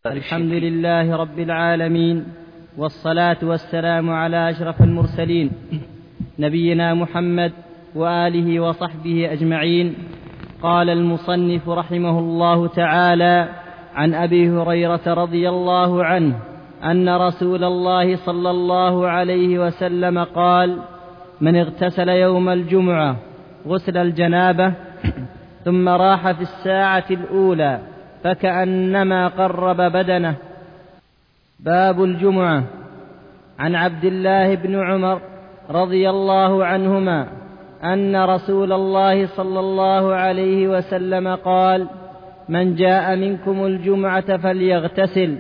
الحمد لله رب العالمين، والصلاة والسلام على أشرف المرسلين نبينا محمد وآله وصحبه أجمعين. قال المصنف رحمه الله تعالى: عن أبي هريرة رضي الله عنه أن رسول الله صلى الله عليه وسلم قال: من اغتسل يوم الجمعة غسل الجنابة ثم راح في الساعة الأولى فكأنما قرب بدنه. باب الجمعة. عن عبد الله بن عمر رضي الله عنهما أن رسول الله صلى الله عليه وسلم قال: من جاء منكم الجمعة فليغتسل.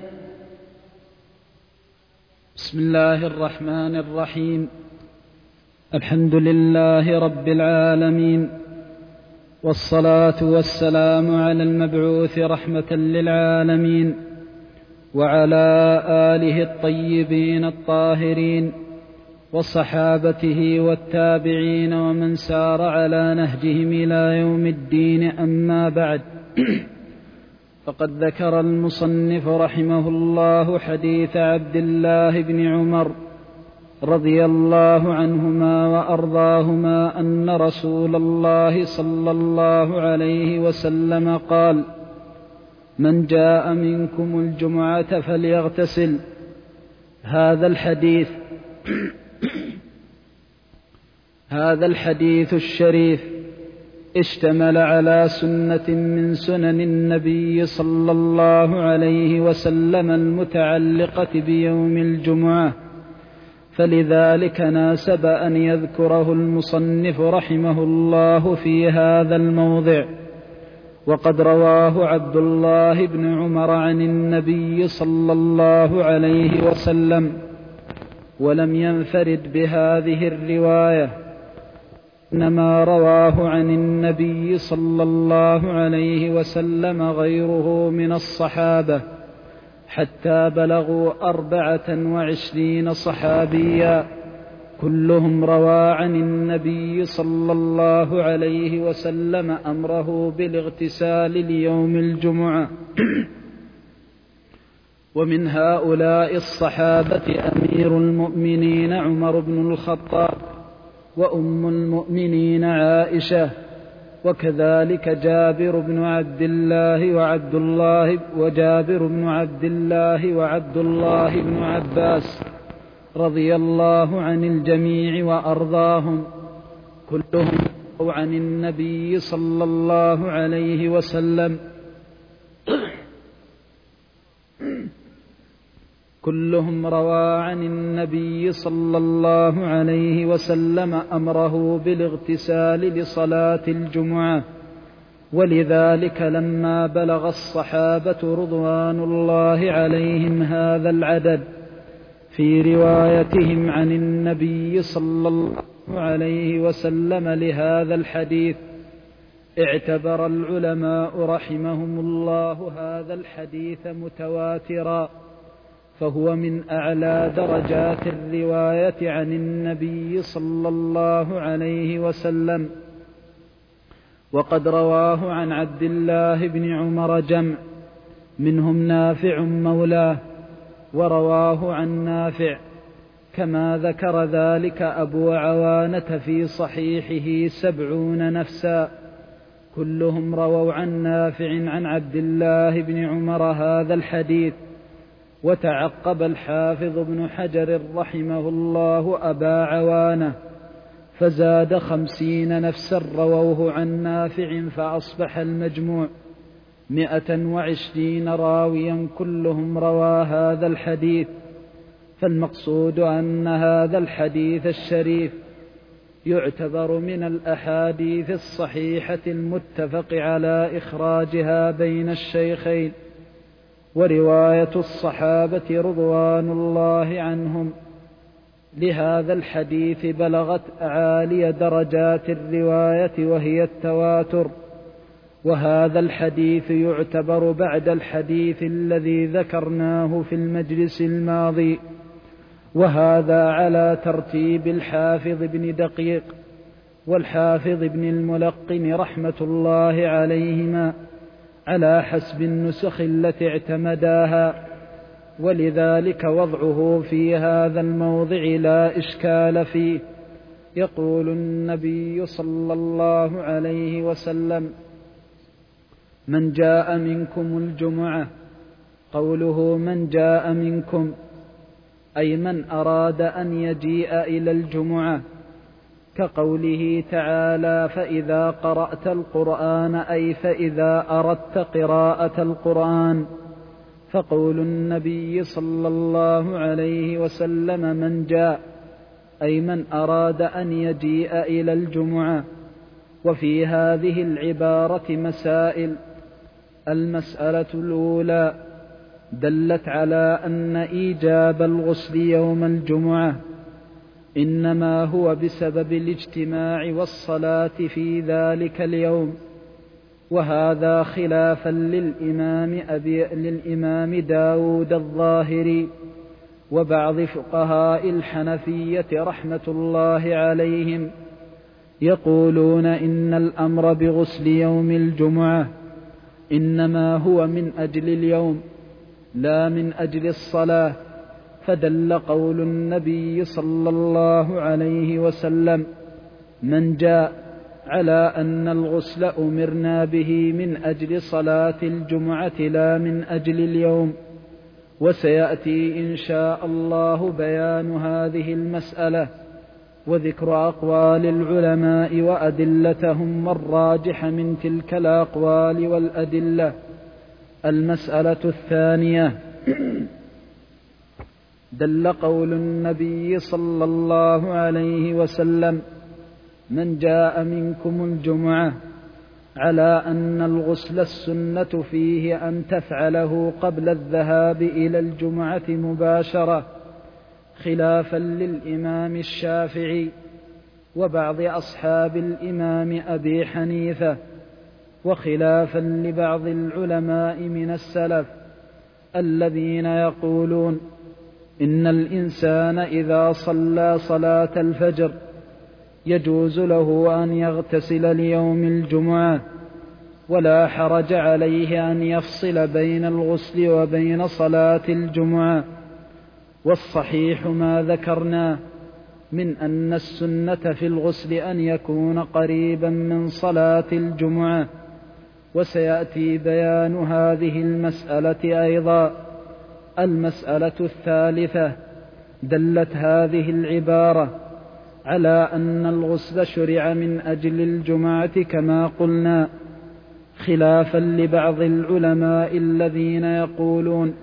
بسم الله الرحمن الرحيم. الحمد لله رب العالمين، والصلاة والسلام على المبعوث رحمة للعالمين، وعلى آله الطيبين الطاهرين، وصحابته والتابعين ومن سار على نهجهم إلى يوم الدين. أما بعد، فقد ذكر المصنف رحمه الله حديث عبد الله بن عمر رضي الله عنهما وأرضاهما أن رسول الله صلى الله عليه وسلم قال: من جاء منكم الجمعة فليغتسل. هذا الحديث الشريف اشتمل على سنة من سنن النبي صلى الله عليه وسلم المتعلقة بيوم الجمعة، فلذلك ناسب أن يذكره المصنف رحمه الله في هذا الموضع. وقد رواه عبد الله بن عمر عن النبي صلى الله عليه وسلم، ولم ينفرد بهذه الرواية، إنما رواه عن النبي صلى الله عليه وسلم غيره من الصحابة، حتى بلغوا 24 صحابيا، كلهم روى عن النبي صلى الله عليه وسلم أمره بالاغتسال ليوم الجمعة. ومن هؤلاء الصحابة أمير المؤمنين عمر بن الخطاب، وأم المؤمنين عائشة، وكذلك جابر بن عبد الله وعبد الله بن عباس رضي الله عن الجميع وأرضاهم، كلهم رووا عن النبي صلى الله عليه وسلم أمره بالاغتسال لصلاة الجمعة. ولذلك لما بلغ الصحابة رضوان الله عليهم هذا العدد في روايتهم عن النبي صلى الله عليه وسلم لهذا الحديث، اعتبر العلماء رحمهم الله هذا الحديث متواترا، فهو من أعلى درجات الرواية عن النبي صلى الله عليه وسلم. وقد رواه عن عبد الله بن عمر جمع، منهم نافع مولاه، ورواه عن نافع كما ذكر ذلك أبو عوانة في صحيحه 70 نفسا، كلهم رووا عن نافع عن عبد الله بن عمر هذا الحديث. وتعقب الحافظ ابن حجر رحمه الله أبا عوانة فزاد 50 نفسا رووه عن نافع، فأصبح المجموع 120 راويا كلهم روى هذا الحديث. فالمقصود أن هذا الحديث الشريف يعتبر من الأحاديث الصحيحة المتفق على إخراجها بين الشيخين. ورواية الصحابة رضوان الله عنهم لهذا الحديث بلغت أعالي درجات الرواية وهي التواتر، وهذا الحديث يعتبر بعد الحديث الذي ذكرناه في المجلس الماضي، وهذا على ترتيب الحافظ بن دقيق والحافظ بن الملقن رحمة الله عليهما، على حسب النسخ التي اعتمداها، ولذلك وضعه في هذا الموضع لا إشكال فيه. يقول النبي صلى الله عليه وسلم: من جاء منكم الجمعة. قوله من جاء منكم أي من أراد أن يجيء إلى الجمعة، كقوله تعالى: فإذا قرأت القرآن، أي فإذا أردت قراءة القرآن. فقول النبي صلى الله عليه وسلم من جاء أي من أراد أن يجيء إلى الجمعة. وفي هذه العبارة مسائل. المسألة الأولى: دلت على أن إيجاب الغسل يوم الجمعة إنما هو بسبب الاجتماع والصلاة في ذلك اليوم، وهذا خلافا للإمام داود الظاهري وبعض فقهاء الحنفية رحمة الله عليهم، يقولون إن الأمر بغسل يوم الجمعة إنما هو من أجل اليوم لا من أجل الصلاة. فدل قول النبي صلى الله عليه وسلم من جاء على أن الغسل أمرنا به من أجل صلاة الجمعة لا من أجل اليوم. وسيأتي إن شاء الله بيان هذه المسألة وذكر أقوال العلماء وأدلتهم والراجح من تلك الأقوال والأدلة. المسألة الثانية: دل قول النبي صلى الله عليه وسلم من جاء منكم الجمعة على أن الغسل السنة فيه أن تفعله قبل الذهاب إلى الجمعة مباشرة، خلافا للإمام الشافعي وبعض أصحاب الإمام أبي حنيفة، وخلافا لبعض العلماء من السلف الذين يقولون إن الإنسان إذا صلى صلاة الفجر يجوز له أن يغتسل ليوم الجمعة، ولا حرج عليه أن يفصل بين الغسل وبين صلاة الجمعة. والصحيح ما ذكرنا من أن السنة في الغسل أن يكون قريبا من صلاة الجمعة، وسيأتي بيان هذه المسألة أيضا. المسألة الثالثة: دلت هذه العبارة على أن الغسل شرع من أجل الجمعة كما قلنا، خلافا لبعض العلماء الذين يقولون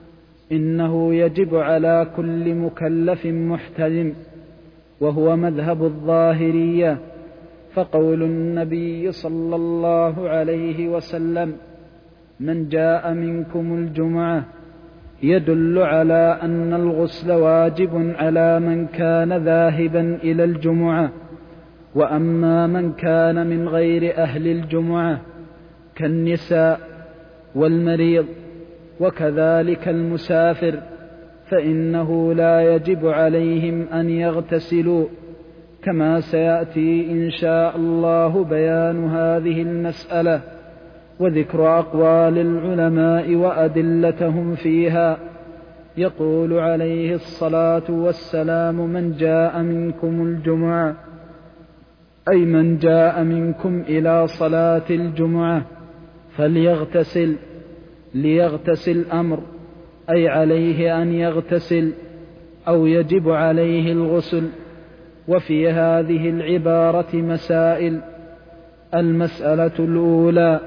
إنه يجب على كل مكلف محتلم، وهو مذهب الظاهرية. فقول النبي صلى الله عليه وسلم من جاء منكم الجمعة يدل على أن الغسل واجب على من كان ذاهبا إلى الجمعة. وأما من كان من غير أهل الجمعة كالنساء والمريض وكذلك المسافر فإنه لا يجب عليهم أن يغتسلوا، كما سيأتي إن شاء الله بيان هذه المسألة وذكر أقوال العلماء وأدلتهم فيها. يقول عليه الصلاة والسلام من جاء منكم الجمعة أي من جاء منكم إلى صلاة الجمعة فليغتسل. ليغتسل أمر أي عليه أن يغتسل أو يجب عليه الغسل. وفي هذه العبارة مسائل. المسألة الأولى: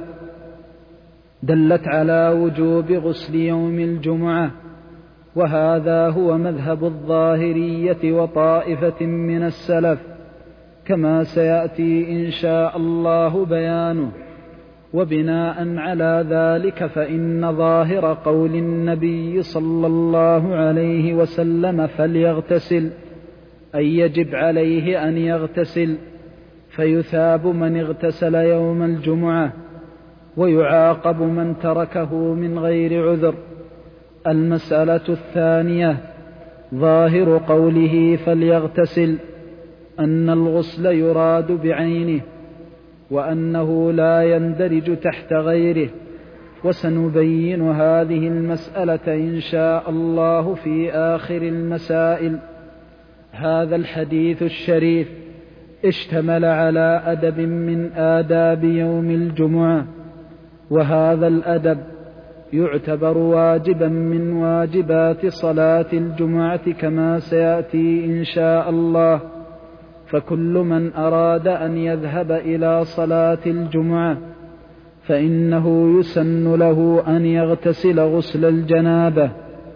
دلت على وجوب غسل يوم الجمعة، وهذا هو مذهب الظاهرية وطائفة من السلف، كما سيأتي إن شاء الله بيانه. وبناء على ذلك فإن ظاهر قول النبي صلى الله عليه وسلم فليغتسل أي يجب عليه أن يغتسل، فيثاب من اغتسل يوم الجمعة ويعاقب من تركه من غير عذر. المسألة الثانية: ظاهر قوله فليغتسل أن الغسل يراد بعينه، وأنه لا يندرج تحت غيره، وسنبين هذه المسألة إن شاء الله في آخر المسائل. هذا الحديث الشريف اشتمل على أدب من آداب يوم الجمعة، وهذا الأدب يعتبر واجبا من واجبات صلاة الجمعة كما سيأتي إن شاء الله. فكل من أراد أن يذهب إلى صلاة الجمعة فإنه يسن له أن يغتسل غسل الجنابة،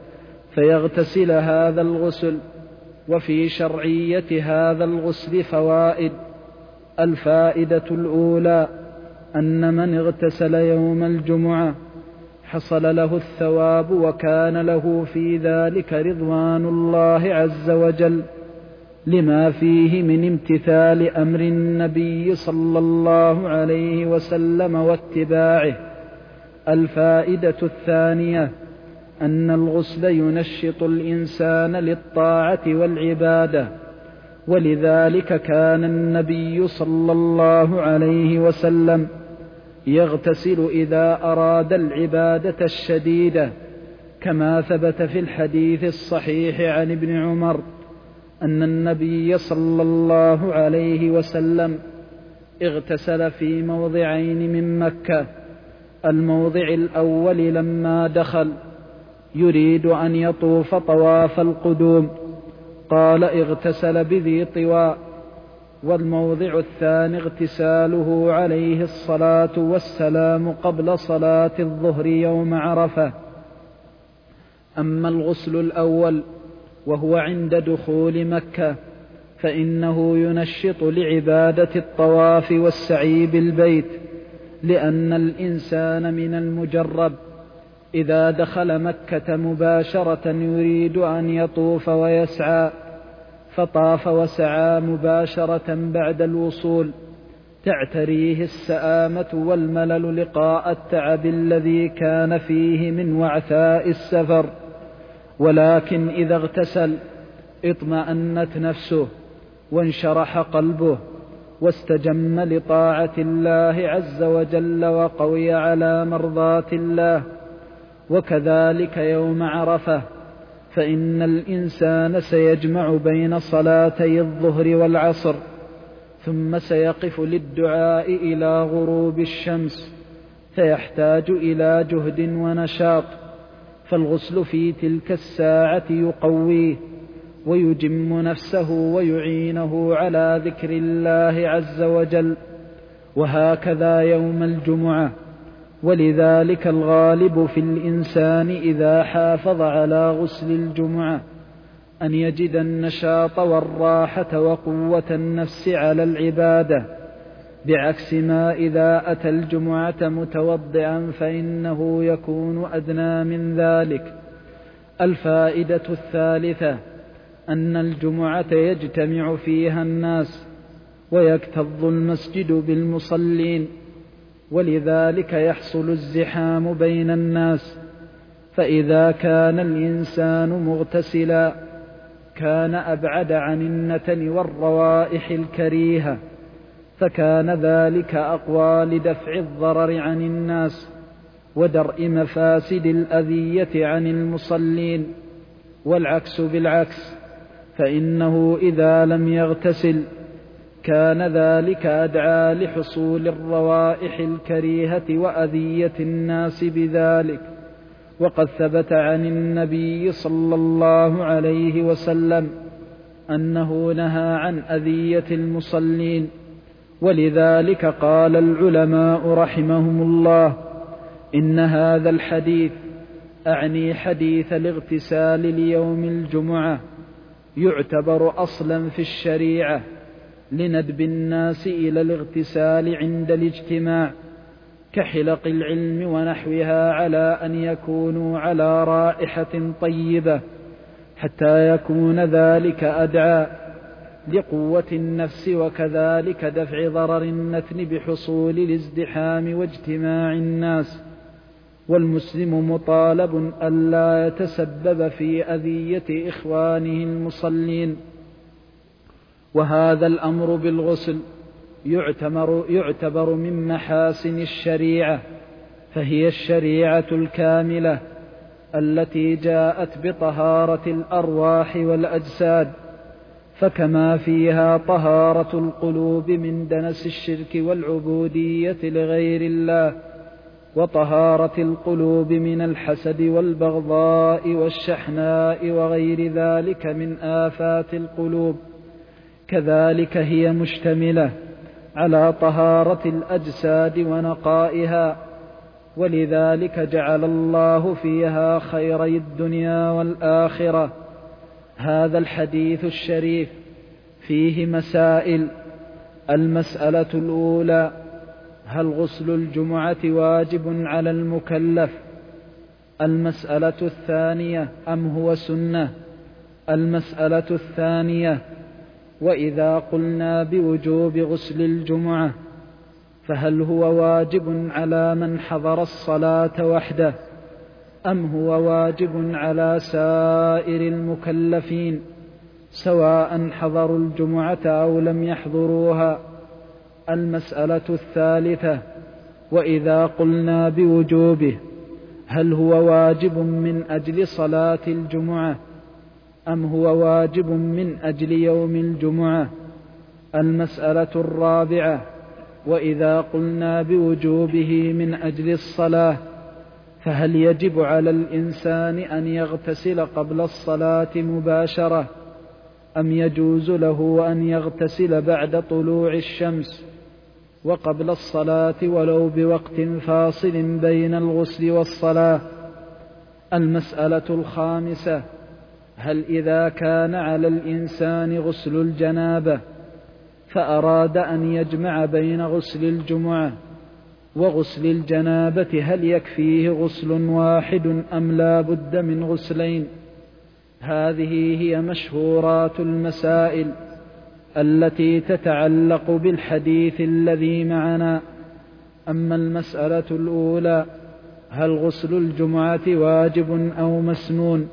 فيغتسل هذا الغسل. وفي شرعية هذا الغسل فوائد. الفائدة الأولى أن من اغتسل يوم الجمعة حصل له الثواب، وكان له في ذلك رضوان الله عز وجل، لما فيه من امتثال أمر النبي صلى الله عليه وسلم واتباعه. الفائدة الثانية أن الغسل ينشط الإنسان للطاعة والعبادة، ولذلك كان النبي صلى الله عليه وسلم يغتسل إذا أراد العبادة الشديدة، كما ثبت في الحديث الصحيح عن ابن عمر أن النبي صلى الله عليه وسلم اغتسل في موضعين من مكة. الموضع الأول لما دخل يريد أن يطوف طواف القدوم قال اغتسل بذي طواء، والموضع الثاني اغتساله عليه الصلاة والسلام قبل صلاة الظهر يوم عرفة. أما الغسل الأول وهو عند دخول مكة فإنه ينشط لعبادة الطواف والسعي بالبيت، لأن الإنسان من المجرب إذا دخل مكة مباشرة يريد أن يطوف ويسعى، فطاف وسعى مباشرة بعد الوصول تعتريه السآمة والملل لقاء التعب الذي كان فيه من وعثاء السفر. ولكن إذا اغتسل اطمأنت نفسه وانشرح قلبه واستجم لطاعة الله عز وجل وقوي على مرضاة الله. وكذلك يوم عرفة فإن الإنسان سيجمع بين صلاتي الظهر والعصر، ثم سيقف للدعاء إلى غروب الشمس، فيحتاج إلى جهد ونشاط، فالغسل في تلك الساعة يقويه ويجم نفسه ويعينه على ذكر الله عز وجل. وهكذا يوم الجمعة. ولذلك الغالب في الإنسان إذا حافظ على غسل الجمعة أن يجد النشاط والراحة وقوة النفس على العبادة، بعكس ما إذا أتى الجمعة متوضعا فإنه يكون أدنى من ذلك. الفائدة الثالثة أن الجمعة يجتمع فيها الناس ويكتظ المسجد بالمصلين، ولذلك يحصل الزحام بين الناس. فإذا كان الإنسان مغتسلا كان أبعد عن النتن والروائح الكريهة، فكان ذلك أقوى لدفع الضرر عن الناس ودرء مفاسد الأذية عن المصلين. والعكس بالعكس، فإنه إذا لم يغتسل كان ذلك أدعى لحصول الروائح الكريهة وأذية الناس بذلك. وقد ثبت عن النبي صلى الله عليه وسلم أنه نهى عن أذية المصلين. ولذلك قال العلماء رحمهم الله إن هذا الحديث، أعني حديث الاغتسال ليوم الجمعة، يعتبر أصلا في الشريعة لندب الناس إلى الاغتسال عند الاجتماع، كحلق العلم ونحوها، على أن يكونوا على رائحة طيبة حتى يكون ذلك أدعى لقوة النفس، وكذلك دفع ضرر النتن بحصول الازدحام واجتماع الناس. والمسلم مطالب ألا يتسبب في أذية إخوانه المصلين. وهذا الأمر بالغسل يعتبر من محاسن الشريعة، فهي الشريعة الكاملة التي جاءت بطهارة الأرواح والأجساد، فكما فيها طهارة القلوب من دنس الشرك والعبودية لغير الله، وطهارة القلوب من الحسد والبغضاء والشحناء وغير ذلك من آفات القلوب، كذلك هي مشتملة على طهارة الأجساد ونقائها، ولذلك جعل الله فيها خيري الدنيا والآخرة. هذا الحديث الشريف فيه مسائل. المسألة الأولى: هل غسل الجمعة واجب على المكلف؟ المسألة الثانية: أم هو سنة؟ المسألة الثانية: وإذا قلنا بوجوب غسل الجمعة فهل هو واجب على من حضر الصلاة وحده، أم هو واجب على سائر المكلفين سواء حضروا الجمعة أو لم يحضروها؟ المسألة الثالثة: وإذا قلنا بوجوبه هل هو واجب من أجل صلاة الجمعة أم هو واجب من أجل يوم الجمعة؟ المسألة الرابعة: وإذا قلنا بوجوبه من أجل الصلاة فهل يجب على الإنسان أن يغتسل قبل الصلاة مباشرة، أم يجوز له أن يغتسل بعد طلوع الشمس وقبل الصلاة ولو بوقت فاصل بين الغسل والصلاة؟ المسألة الخامسة: هل إذا كان على الإنسان غسل الجنابة فأراد أن يجمع بين غسل الجمعة وغسل الجنابة هل يكفيه غسل واحد أم لا بد من غسلين؟ هذه هي مشهورات المسائل التي تتعلق بالحديث الذي معنا. أما المسألة الأولى: هل غسل الجمعة واجب أو مسنون؟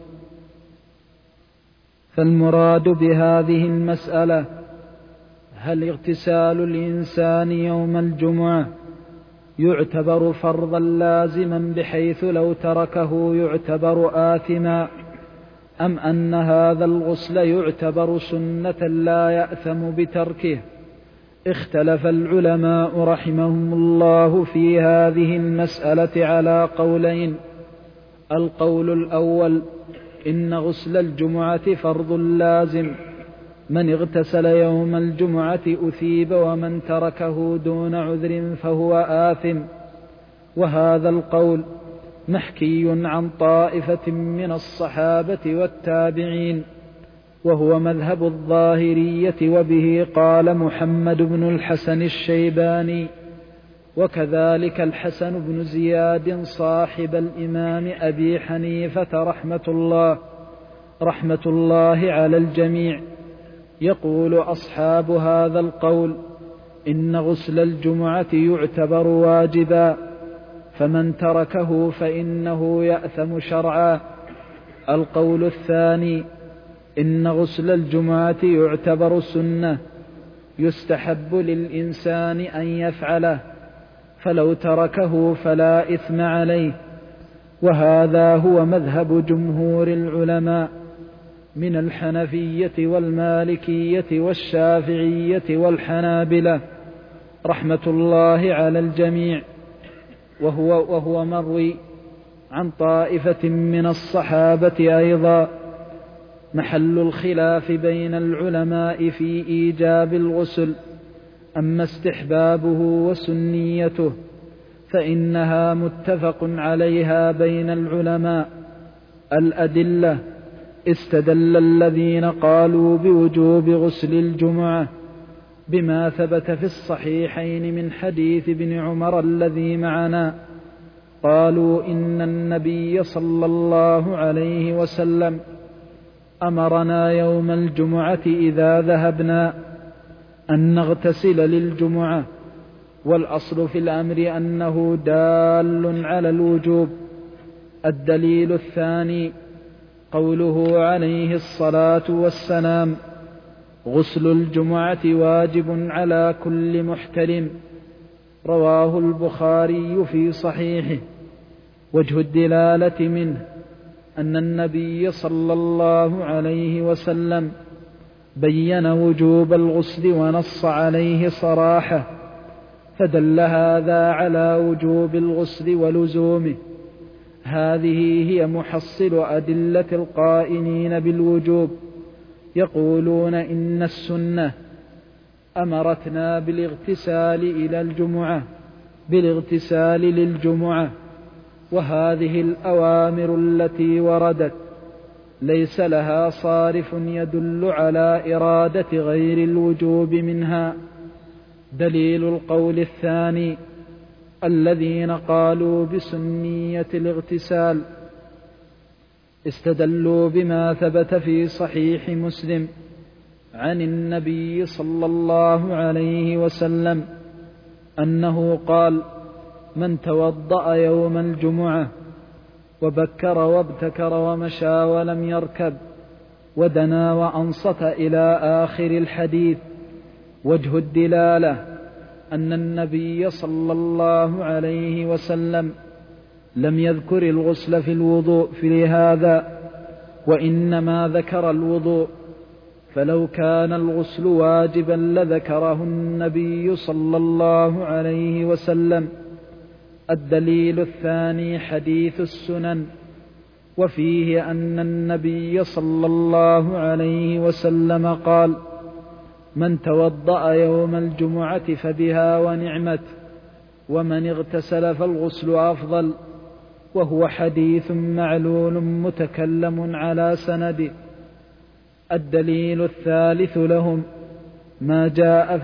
فالمراد بهذه المسألة: هل اغتسال الإنسان يوم الجمعة يعتبر فرضا لازما بحيث لو تركه يعتبر آثما، أم أن هذا الغسل يعتبر سنة لا يأثم بتركه؟ اختلف العلماء رحمهم الله في هذه المسألة على قولين. القول الأول: إن غسل الجمعة فرض لازم، من اغتسل يوم الجمعة أثيب، ومن تركه دون عذر فهو آثم. وهذا القول محكي عن طائفة من الصحابة والتابعين، وهو مذهب الظاهرية، وبه قال محمد بن الحسن الشيباني، وكذلك الحسن بن زياد صاحب الإمام أبي حنيفة رحمة الله على الجميع. يقول أصحاب هذا القول: إن غسل الجمعة يعتبر واجبا، فمن تركه فإنه يأثم شرعا. القول الثاني: إن غسل الجمعة يعتبر سنة، يستحب للإنسان أن يفعله، فلو تركه فلا إثم عليه. وهذا هو مذهب جمهور العلماء من الحنفية والمالكية والشافعية والحنابلة رحمة الله على الجميع، وهو مروي عن طائفة من الصحابة أيضا. محل الخلاف بين العلماء في إيجاب الغسل، أما استحبابه وسنيته فإنها متفق عليها بين العلماء. الأدلة: استدل الذين قالوا بوجوب غسل الجمعة بما ثبت في الصحيحين من حديث ابن عمر الذي معنا، قالوا: إن النبي صلى الله عليه وسلم أمرنا يوم الجمعة إذا ذهبنا أن نغتسل للجمعة، والأصل في الأمر أنه دال على الوجوب. الدليل الثاني: قوله عليه الصلاة والسلام: غسل الجمعة واجب على كل محتلم، رواه البخاري في صحيحه. وجه الدلالة منه أن النبي صلى الله عليه وسلم بين وجوب الغسل ونص عليه صراحة، فدل هذا على وجوب الغسل ولزومه. هذه هي محصل أدلة القائلين بالوجوب، يقولون إن السنة أمرتنا بالاغتسال للجمعة، وهذه الأوامر التي وردت ليس لها صارف يدل على إرادة غير الوجوب منها. دليل القول الثاني الذين قالوا بسنية الاغتسال استدلوا بما ثبت في صحيح مسلم عن النبي صلى الله عليه وسلم أنه قال: من توضأ يوم الجمعة وبكر وابتكر ومشى ولم يركب ودنا وأنصت إلى آخر الحديث. وجه الدلالة أن النبي صلى الله عليه وسلم لم يذكر الغسل في الوضوء في هذا، وإنما ذكر الوضوء، فلو كان الغسل واجبا لذكره النبي صلى الله عليه وسلم. الدليل الثاني حديث السنن، وفيه أن النبي صلى الله عليه وسلم قال: من توضأ يوم الجمعة فبها ونعمت، ومن اغتسل فالغسل أفضل، وهو حديث معلول متكلم على سنده. الدليل الثالث لهم ما جاء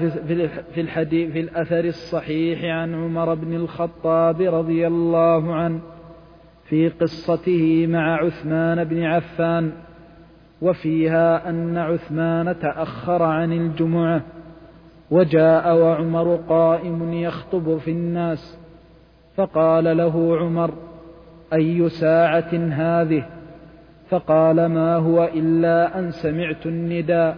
في الأثر الصحيح عن عمر بن الخطاب رضي الله عنه في قصته مع عثمان بن عفان، وفيها أن عثمان تأخر عن الجمعة وجاء وعمر قائم يخطب في الناس، فقال له عمر: أي ساعة هذه؟ فقال: ما هو إلا أن سمعت النداء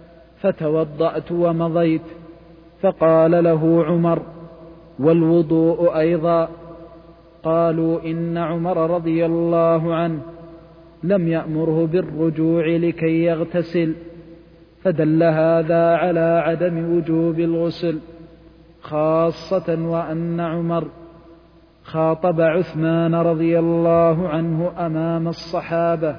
فتوضأت ومضيت. فقال له عمر: والوضوء أيضا؟ قالوا: إن عمر رضي الله عنه لم يأمره بالرجوع لكي يغتسل، فدل هذا على عدم وجوب الغسل، خاصة وأن عمر خاطب عثمان رضي الله عنه أمام الصحابة.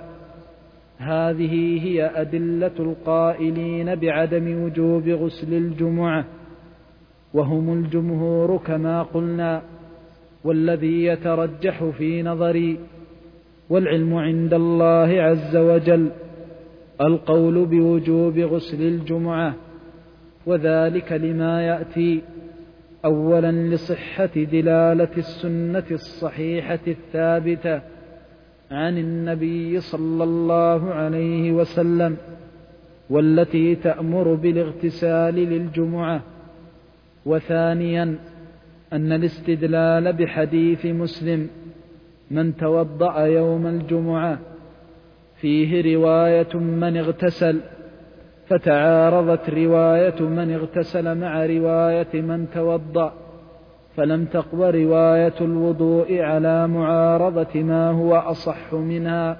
هذه هي أدلة القائلين بعدم وجوب غسل الجمعة، وهم الجمهور كما قلنا، والذي يترجح في نظري والعلم عند الله عز وجل القول بوجوب غسل الجمعة، وذلك لما يأتي: أولا لصحة دلالة السنة الصحيحة الثابتة عن النبي صلى الله عليه وسلم، والتي تأمر بالاغتسال للجمعة. وثانيا أن الاستدلال بحديث مسلم من توضأ يوم الجمعة فيه رواية من اغتسل، فتعارضت رواية من اغتسل مع رواية من توضأ، فلم تقوى رواية الوضوء على معارضة ما هو أصح منها.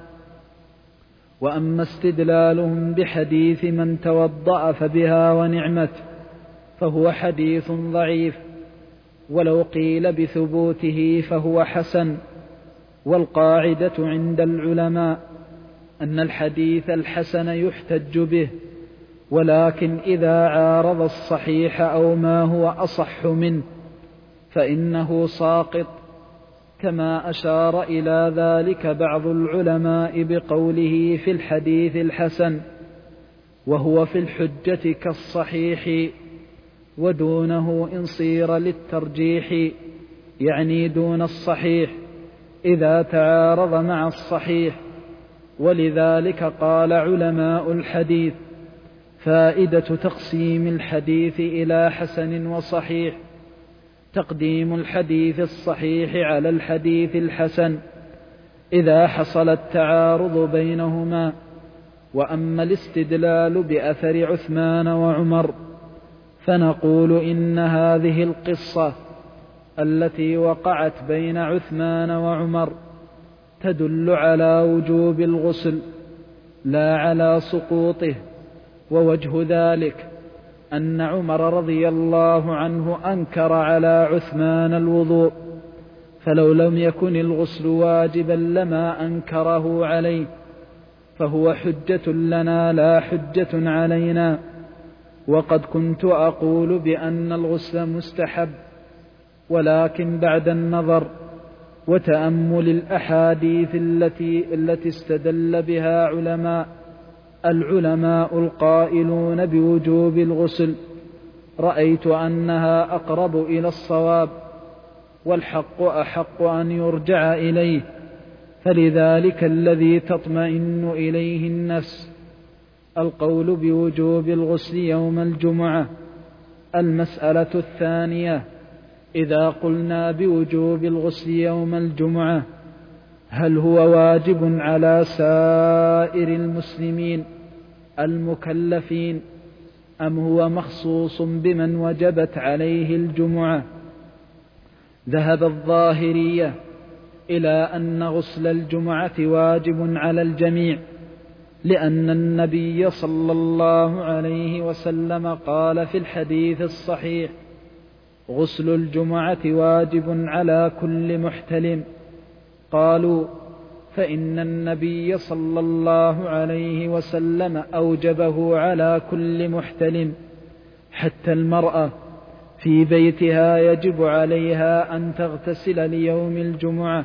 وأما استدلالهم بحديث من توضأ فبها ونعمت فهو حديث ضعيف، ولو قيل بثبوته فهو حسن. والقاعدة عند العلماء أن الحديث الحسن يحتج به، ولكن إذا عارض الصحيح أو ما هو أصح منه فإنه ساقط، كما أشار إلى ذلك بعض العلماء بقوله في الحديث الحسن: وهو في الحجة كالصحيح، ودونه إن صير للترجيح، يعني دون الصحيح إذا تعارض مع الصحيح. ولذلك قال علماء الحديث: فائدة تقسيم الحديث إلى حسن وصحيح تقديم الحديث الصحيح على الحديث الحسن إذا حصل التعارض بينهما. وأما الاستدلال بأثر عثمان وعمر فنقول إن هذه القصة التي وقعت بين عثمان وعمر تدل على وجوب الغسل لا على سقوطه. ووجه ذلك أن عمر رضي الله عنه أنكر على عثمان الوضوء، فلو لم يكن الغسل واجبا لما أنكره عليه، فهو حجة لنا لا حجة علينا. وقد كنت أقول بأن الغسل مستحب، ولكن بعد النظر وتأمل الأحاديث التي استدل بها العلماء القائلون بوجوب الغسل رأيت أنها أقرب إلى الصواب، والحق أحق أن يرجع إليه، فلذلك الذي تطمئن إليه النفس القول بوجوب الغسل يوم الجمعة. المسألة الثانية: إذا قلنا بوجوب الغسل يوم الجمعة، هل هو واجب على سائر المسلمين المكلفين، أم هو مخصوص بمن وجبت عليه الجمعة؟ ذهب الظاهرية إلى أن غسل الجمعة واجب على الجميع، لأن النبي صلى الله عليه وسلم قال في الحديث الصحيح: غسل الجمعة واجب على كل محتلم. قالوا: فإن النبي صلى الله عليه وسلم أوجبه على كل محتلم، حتى المرأة في بيتها يجب عليها أن تغتسل ليوم الجمعة.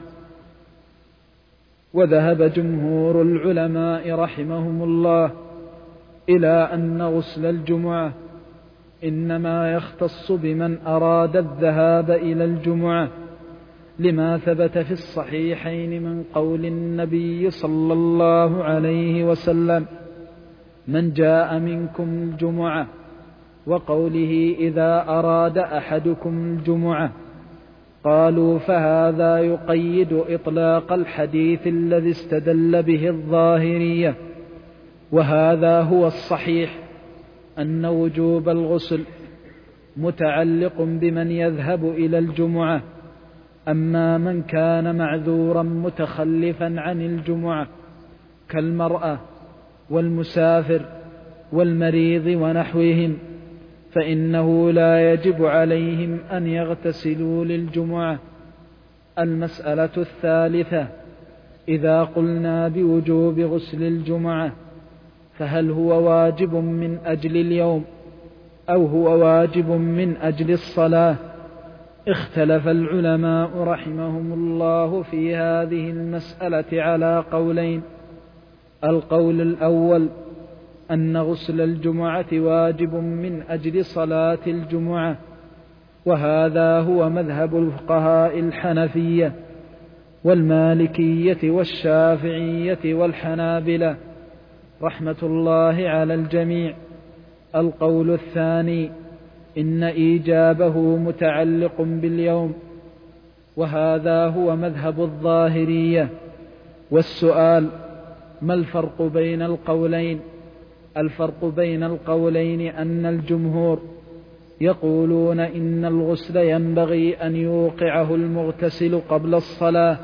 وذهب جمهور العلماء رحمهم الله إلى أن غسل الجمعة إنما يختص بمن أراد الذهاب إلى الجمعة، لما ثبت في الصحيحين من قول النبي صلى الله عليه وسلم: من جاء منكم الجمعة، وقوله: إذا أراد أحدكم الجمعة. قالوا: فهذا يقيد إطلاق الحديث الذي استدل به الظاهرية. وهذا هو الصحيح، أن وجوب الغسل متعلق بمن يذهب إلى الجمعة. أما من كان معذورا متخلفا عن الجمعة كالمرأة والمسافر والمريض ونحوهم، فإنه لا يجب عليهم أن يغتسلوا للجمعة. المسألة الثالثة: إذا قلنا بوجوب غسل الجمعة، فهل هو واجب من أجل اليوم، أو هو واجب من أجل الصلاة؟ اختلف العلماء رحمهم الله في هذه المسألة على قولين. القول الأول: أن غسل الجمعة واجب من أجل صلاة الجمعة، وهذا هو مذهب الفقهاء الحنفية والمالكية والشافعية والحنابلة رحمة الله على الجميع. القول الثاني: إن إيجابه متعلق باليوم، وهذا هو مذهب الظاهرية. والسؤال: ما الفرق بين القولين؟ الفرق بين القولين أن الجمهور يقولون إن الغسل ينبغي أن يوقعه المغتسل قبل الصلاة،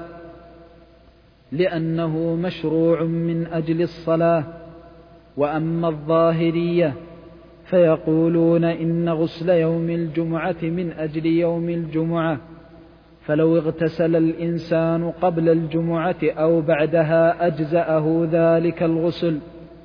لأنه مشروع من أجل الصلاة. وأما الظاهرية فيقولون إن غسل يوم الجمعة من أجل يوم الجمعة، فلو اغتسل الإنسان قبل الجمعة أو بعدها أجزأه ذلك الغسل،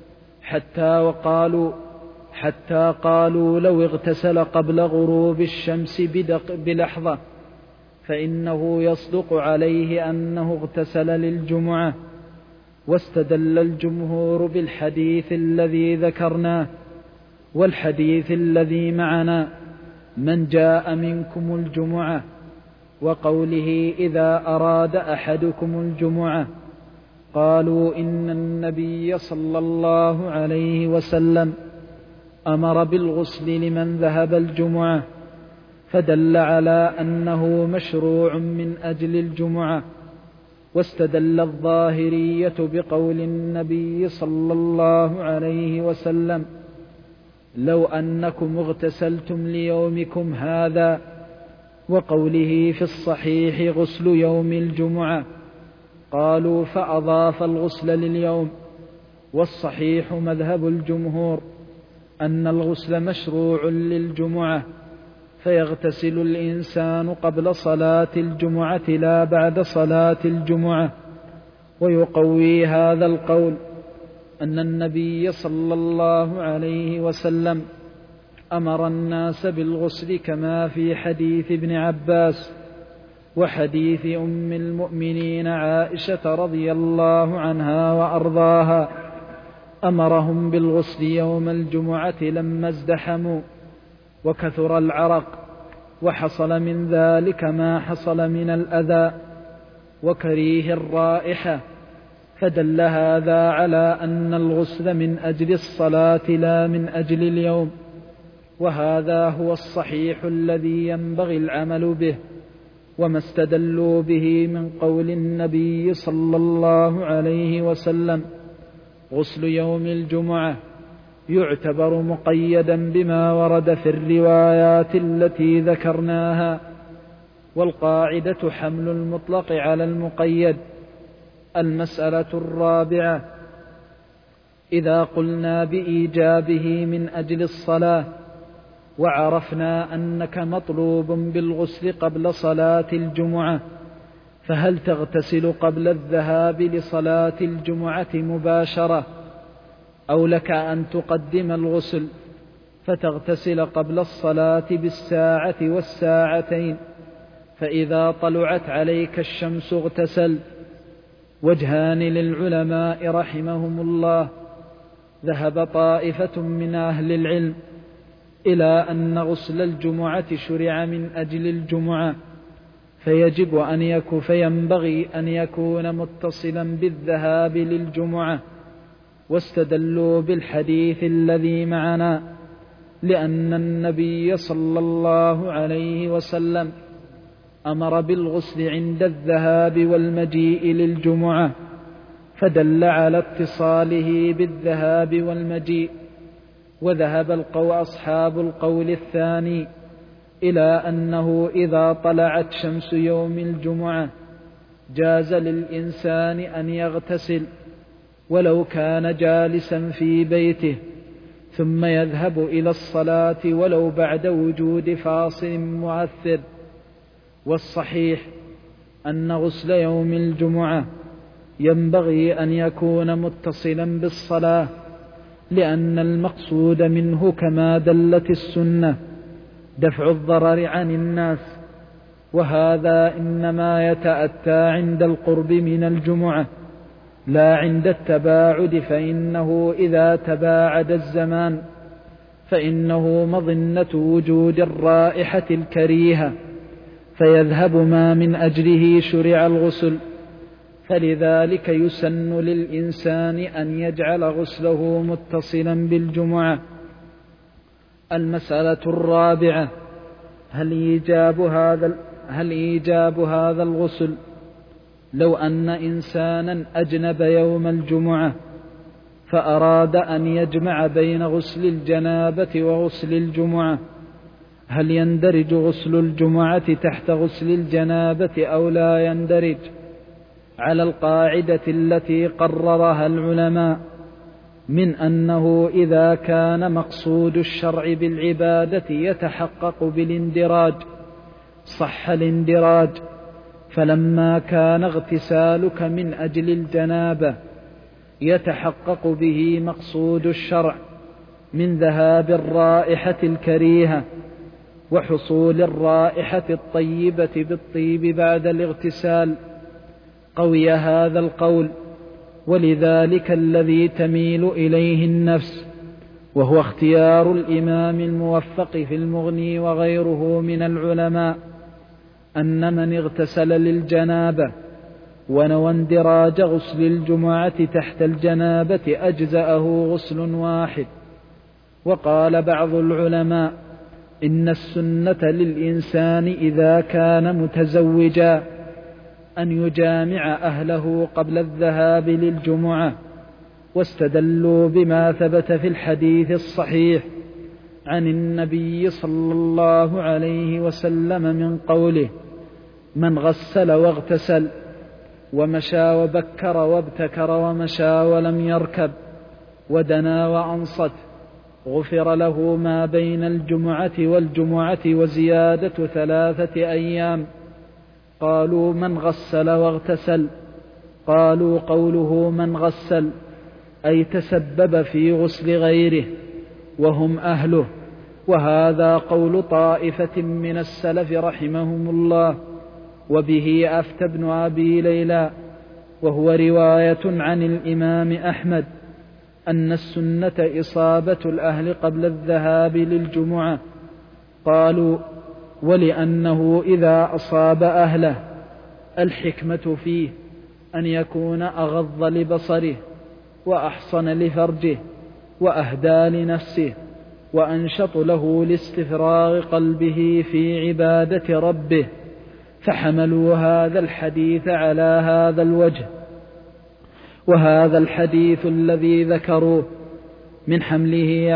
حتى قالوا لو اغتسل قبل غروب الشمس بلحظة فإنه يصدق عليه أنه اغتسل للجمعة. واستدل الجمهور بالحديث الذي ذكرناه والحديث الذي معنا: من جاء منكم الجمعة، وقوله: إذا أراد أحدكم الجمعة. قالوا: إن النبي صلى الله عليه وسلم أمر بالغسل لمن ذهب الجمعة، فدل على أنه مشروع من أجل الجمعة. واستدل الظاهرية بقول النبي صلى الله عليه وسلم: لو أنكم اغتسلتم ليومكم هذا وقوله في الصحيح غسل يوم الجمعة. قالوا فأضاف الغسل لليوم. والصحيح مذهب الجمهور أن الغسل مشروع للجمعة، فيغتسل الإنسان قبل صلاة الجمعة لا بعد صلاة الجمعة. ويقوي هذا القول أن النبي صلى الله عليه وسلم أمر الناس بالغسل كما في حديث ابن عباس وحديث أم المؤمنين عائشة رضي الله عنها وأرضاها، أمرهم بالغسل يوم الجمعة لما ازدحموا وكثر العرق، وحصل من ذلك ما حصل من الأذى وكريه الرائحة، فدل هذا على أن الغسل من أجل الصلاة لا من أجل اليوم، وهذا هو الصحيح الذي ينبغي العمل به. وما استدلوا به من قول النبي صلى الله عليه وسلم غسل يوم الجمعة يعتبر مقيدا بما ورد في الروايات التي ذكرناها. والقاعدة حمل المطلق على المقيد. المسألة الرابعة: إذا قلنا بإيجابه من أجل الصلاة وعرفنا أنك مطلوب بالغسل قبل صلاة الجمعة، فهل تغتسل قبل الذهاب لصلاة الجمعة مباشرة، أو لك أن تقدم الغسل فتغتسل قبل الصلاة بالساعة والساعتين، فإذا طلعت عليك الشمس اغتسلت؟ وجهان للعلماء رحمهم الله. ذهب طائفة من أهل العلم إلى أن غسل الجمعة شرع من أجل الجمعة، فينبغي أن يكون متصلا بالذهاب للجمعة، واستدلوا بالحديث الذي معنا، لأن النبي صلى الله عليه وسلم أمر بالغسل عند الذهاب والمجيء للجمعة، فدل على اتصاله بالذهاب والمجيء. وذهب أصحاب القول الثاني إلى أنه إذا طلعت شمس يوم الجمعة جاز للإنسان أن يغتسل ولو كان جالسا في بيته، ثم يذهب إلى الصلاة ولو بعد وجود فاصل مؤثر. والصحيح أن غسل يوم الجمعة ينبغي أن يكون متصلا بالصلاة، لأن المقصود منه كما دلت السنة دفع الضرر عن الناس، وهذا إنما يتأتى عند القرب من الجمعة لا عند التباعد، فإنه إذا تباعد الزمان فإنه مظنة وجود الرائحة الكريهة، فيذهب ما من أجله شرع الغسل. فلذلك يسن للإنسان أن يجعل غسله متصلا بالجمعة. المسألة الرابعة: هل إيجاب هذا الغسل لو أن إنسانا أجنب يوم الجمعة فأراد أن يجمع بين غسل الجنابة وغسل الجمعة، هل يندرج غسل الجمعة تحت غسل الجنابة أو لا يندرج؟ على القاعدة التي قررها العلماء من أنه إذا كان مقصود الشرع بالعبادة يتحقق بالاندراج صح الاندراج، فلما كان اغتسالك من أجل الجنابة يتحقق به مقصود الشرع من ذهاب الرائحة الكريهة وحصول الرائحة الطيبة بالطيب بعد الاغتسال، قوي هذا القول. ولذلك الذي تميل إليه النفس، وهو اختيار الإمام الموفق في المغني وغيره من العلماء، أن من اغتسل للجنابة ونوى اندراج غسل الجمعة تحت الجنابة أجزأه غسل واحد. وقال بعض العلماء إن السنة للإنسان إذا كان متزوجا أن يجامع أهله قبل الذهاب للجمعة، واستدلوا بما ثبت في الحديث الصحيح عن النبي صلى الله عليه وسلم من قوله: من غسل واغتسل ومشى وبكر وابتكر ومشى ولم يركب ودنا وأنصت غفر له ما بين الجمعة والجمعة وزيادة 3 أيام. قالوا: من غسل واغتسل؟ قالوا: قوله من غسل أي تسبب في غسل غيره وهم أهله. وهذا قول طائفة من السلف رحمهم الله، وبه أفتى ابن أبي ليلى، وهو رواية عن الإمام أحمد أن السنة إصابة الأهل قبل الذهاب للجمعة. قالوا: ولأنه إذا أصاب أهله الحكمة فيه أن يكون أغض لبصره وأحصن لفرجه وأهدى لنفسه وأنشط له لاستفراغ قلبه في عبادة ربه، فحملوا هذا الحديث على هذا الوجه. وهذا الحديث الذي ذكروه من حمله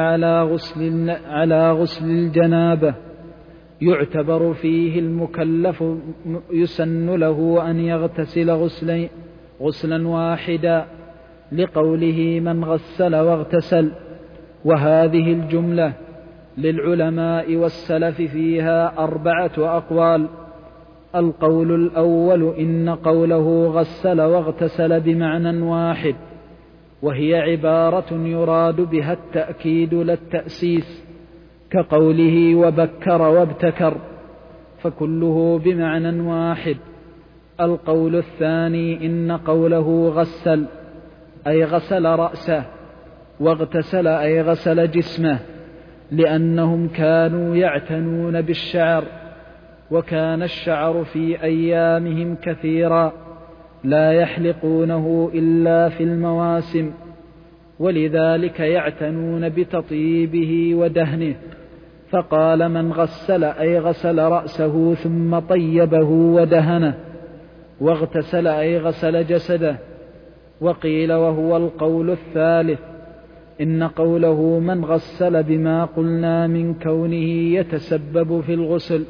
على غسل الجنابة يعتبر فيه المكلف يسن له أن يغتسل غسلا واحدا، لقوله من غسل واغتسل. وهذه الجملة للعلماء والسلف فيها 4 أقوال. القول الأول إن قوله غسل واغتسل بمعنى واحد، وهي عبارة يراد بها التأكيد لا التأسيس، كقوله وبكر وابتكر، فكله بمعنى واحد. القول الثاني إن قوله غسل أي غسل رأسه، واغتسل أي غسل جسمه، لأنهم كانوا يعتنون بالشعر، وكان الشعر في أيامهم كثيرا لا يحلقونه إلا في المواسم، ولذلك يعتنون بتطيبه ودهنه. فقال من غسل أي غسل رأسه ثم طيبه ودهنه، واغتسل أي غسل جسده. وقيل وهو القول الثالث إن قوله من غسل بما قلنا من كونه يتسبب في الغسل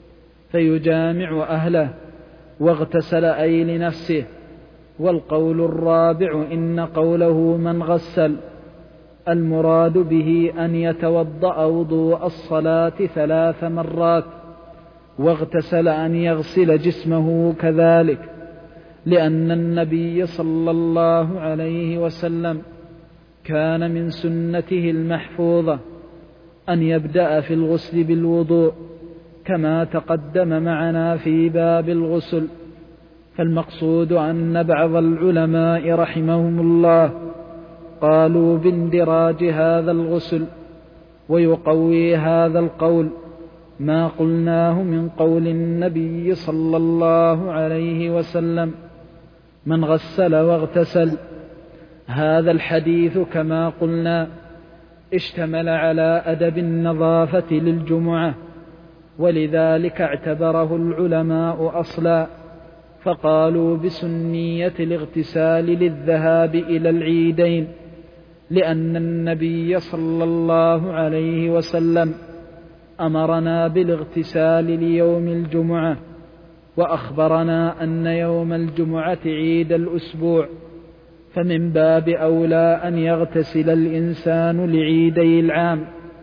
فيجامع أهله، واغتسل أي لنفسه. والقول الرابع إن قوله من غسل المراد به أن يتوضأ وضوء الصلاة 3 مرات، واغتسل أن يغسل جسمه كذلك، لأن النبي صلى الله عليه وسلم كان من سنته المحفوظة أن يبدأ في الغسل بالوضوء كما تقدم معنا في باب الغسل. فالمقصود أن بعض العلماء رحمهم الله قالوا باندراج هذا الغسل، ويقوي هذا القول ما قلناه من قول النبي صلى الله عليه وسلم من غسل واغتسل. هذا الحديث كما قلنا اشتمل على أدب النظافة للجمعة، ولذلك اعتبره العلماء أصلا، فقالوا بسنية الاغتسال للذهاب إلى العيدين، لأن النبي صلى الله عليه وسلم أمرنا بالاغتسال ليوم الجمعة، وأخبرنا أن يوم الجمعة عيد الأسبوع، فمن باب أولى أن يغتسل الإنسان لعيدي العام.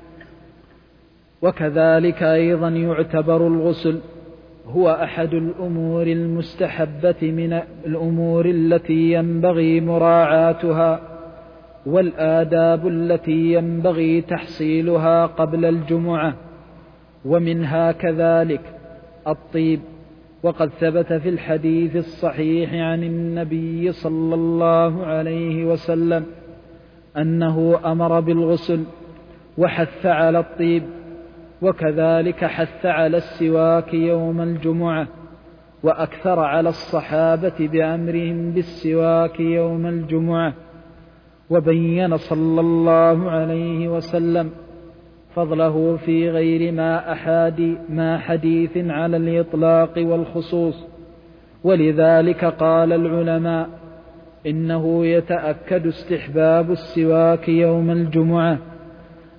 وكذلك أيضا يعتبر الغسل هو أحد الأمور المستحبة من الأمور التي ينبغي مراعاتها، والآداب التي ينبغي تحصيلها قبل الجمعة، ومنها كذلك الطيب. وقد ثبت في الحديث الصحيح عن النبي صلى الله عليه وسلم أنه أمر بالغسل وحث على الطيب، وكذلك حث على السواك يوم الجمعة، وأكثر على الصحابة بأمرهم بالسواك يوم الجمعة. وبين صلى الله عليه وسلم فضله في غير ما حديث على الإطلاق والخصوص، ولذلك قال العلماء إنه يتأكد استحباب السواك يوم الجمعة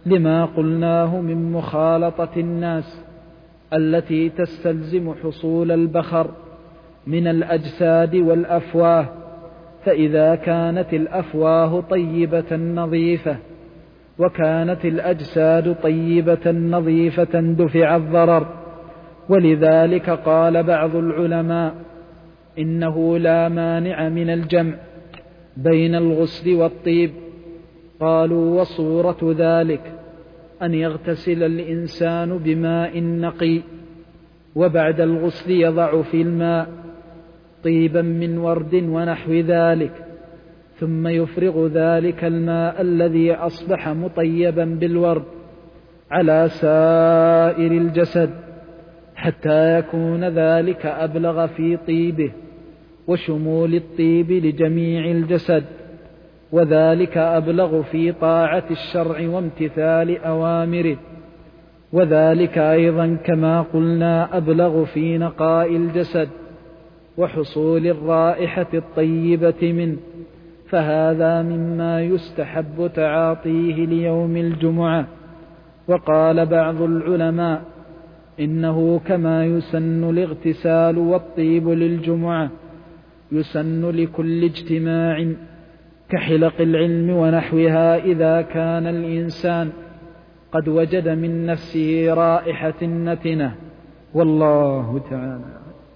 لما قلناه من مخالطة الناس التي تستلزم حصول البخر من الأجساد والأفواه. فإذا كانت الأفواه طيبة نظيفة وكانت الأجساد طيبة نظيفة دفع الضرر. ولذلك قال بعض العلماء إنه لا مانع من الجمع بين الغسل والطيب. قالوا وصورة ذلك أن يغتسل الإنسان بماء نقي وبعد الغسل يضع في الماء طيبا من ورد ونحو ذلك، ثم يفرغ ذلك الماء الذي أصبح مطيبا بالورد على سائر الجسد حتى يكون ذلك أبلغ في طيبه وشمول الطيب لجميع الجسد، وذلك أبلغ في طاعة الشرع وامتثال أوامره، وذلك أيضا كما قلنا أبلغ في نقاء الجسد وحصول الرائحة الطيبة منه. فهذا مما يستحب تعاطيه ليوم الجمعة. وقال بعض العلماء إنه كما يسن الاغتسال والطيب للجمعة يسن لكل اجتماع كحلق العلم ونحوها إذا كان الإنسان قد وجد من نفسه رائحة نتنة. والله تعالى.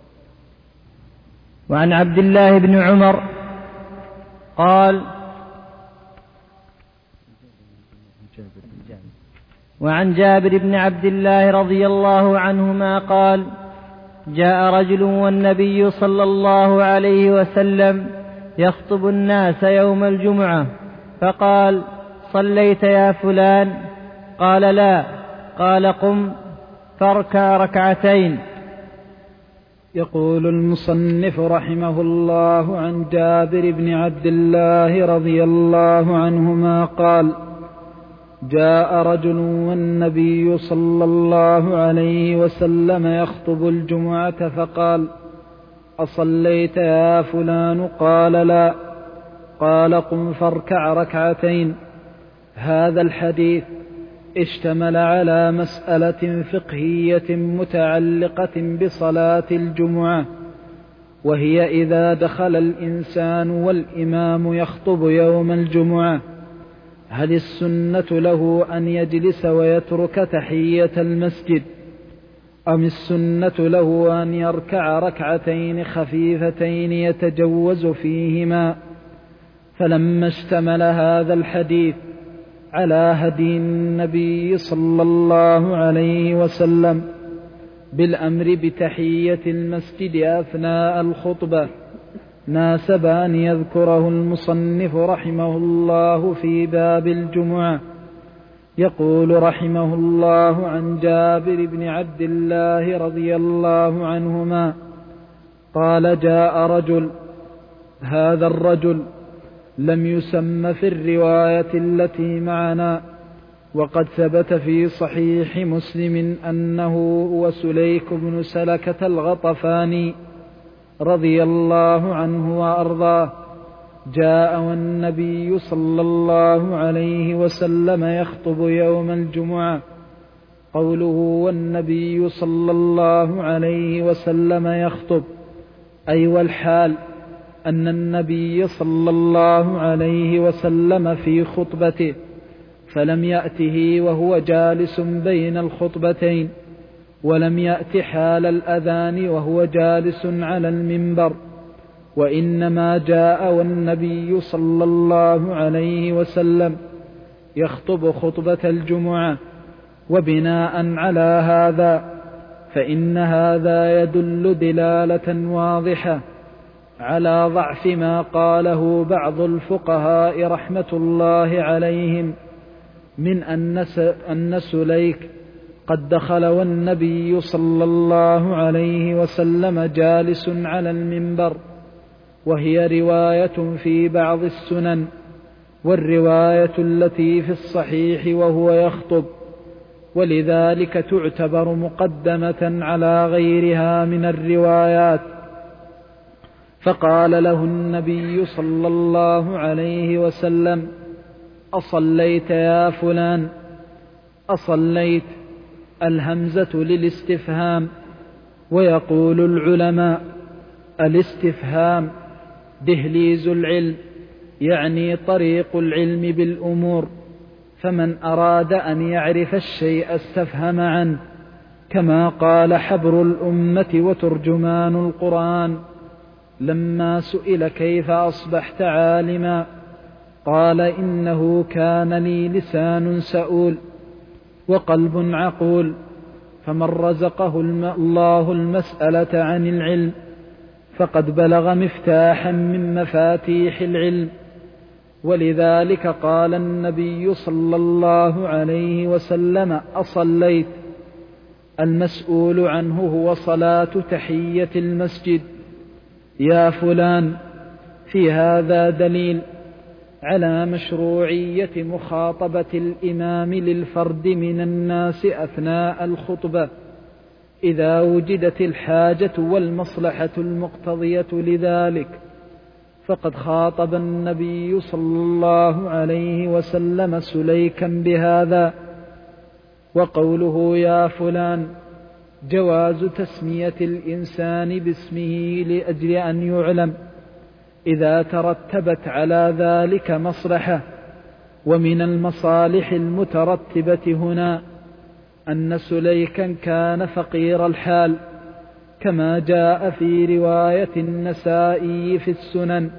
وعن عبد الله بن عمر قال وعن جابر بن عبد الله رضي الله عنهما قال جاء رجل والنبي صلى الله عليه وسلم يخطب الناس يوم الجمعة فقال صليت يا فلان؟ قال لا. قال قم فاركع ركعتين. يقول المصنف رحمه الله عن جابر بن عبد الله رضي الله عنهما قال جاء رجل والنبي صلى الله عليه وسلم يخطب الجمعة فقال أصليت يا فلان؟ قال لا. قال قم فاركع ركعتين. هذا الحديث اشتمل على مسألة فقهية متعلقة بصلاة الجمعة، وهي إذا دخل الإنسان والإمام يخطب يوم الجمعة هل السنة له أن يجلس ويترك تحية المسجد، أم السنة له أن يركع ركعتين خفيفتين يتجوز فيهما؟ فلما اشتمل هذا الحديث على هدي النبي صلى الله عليه وسلم بالأمر بتحية المسجد أثناء الخطبة ناسب أن يذكره المصنف رحمه الله في باب الجمعة. يقول رحمه الله عن جابر بن عبد الله رضي الله عنهما قال جاء رجل. هذا الرجل لم يسم في الرواية التي معنا، وقد ثبت في صحيح مسلم أنه هو سليك بن سلكة الغطفاني رضي الله عنه وأرضاه جاء والنبي صلى الله عليه وسلم يخطب يوم الجمعة. قوله والنبي صلى الله عليه وسلم يخطب أي والحال أن النبي صلى الله عليه وسلم في خطبته فلم يأته وهو جالس بين الخطبتين، ولم يأت حال الأذان وهو جالس على المنبر، وإنما جاء والنبي صلى الله عليه وسلم يخطب خطبة الجمعة. وبناء على هذا فإن هذا يدل دلالة واضحة على ضعف ما قاله بعض الفقهاء رحمة الله عليهم من أن سليك قد دخل والنبي صلى الله عليه وسلم جالس على المنبر، وهي رواية في بعض السنن، والرواية التي في الصحيح وهو يخطب، ولذلك تعتبر مقدمة على غيرها من الروايات. فقال له النبي صلى الله عليه وسلم أصليت يا فلان؟ أصليت الهمزة للاستفهام. ويقول العلماء الاستفهام دهليز العلم، يعني طريق العلم بالأمور، فمن أراد أن يعرف الشيء استفهم عنه، كما قال حبر الأمة وترجمان القرآن لما سئل كيف أصبحت عالما قال إنه كان لي لسان سؤول وقلب عقول، فمن رزقه الله المسألة عن العلم فقد بلغ مفتاحا من مفاتيح العلم. ولذلك قال النبي صلى الله عليه وسلم أصليت المسؤول عنه هو صلاة تحية المسجد. يا فلان، في هذا دليل على مشروعية مخاطبة الإمام للفرد من الناس أثناء الخطبة إذا وجدت الحاجة والمصلحة المقتضية لذلك، فقد خاطب النبي صلى الله عليه وسلم سليكا بهذا. وقوله يا فلان جواز تسمية الإنسان باسمه لأجل أن يعلم إذا ترتبت على ذلك مصلحة. ومن المصالح المترتبة هنا أن سليكا كان فقير الحال، كما جاء في رواية النسائي في السنن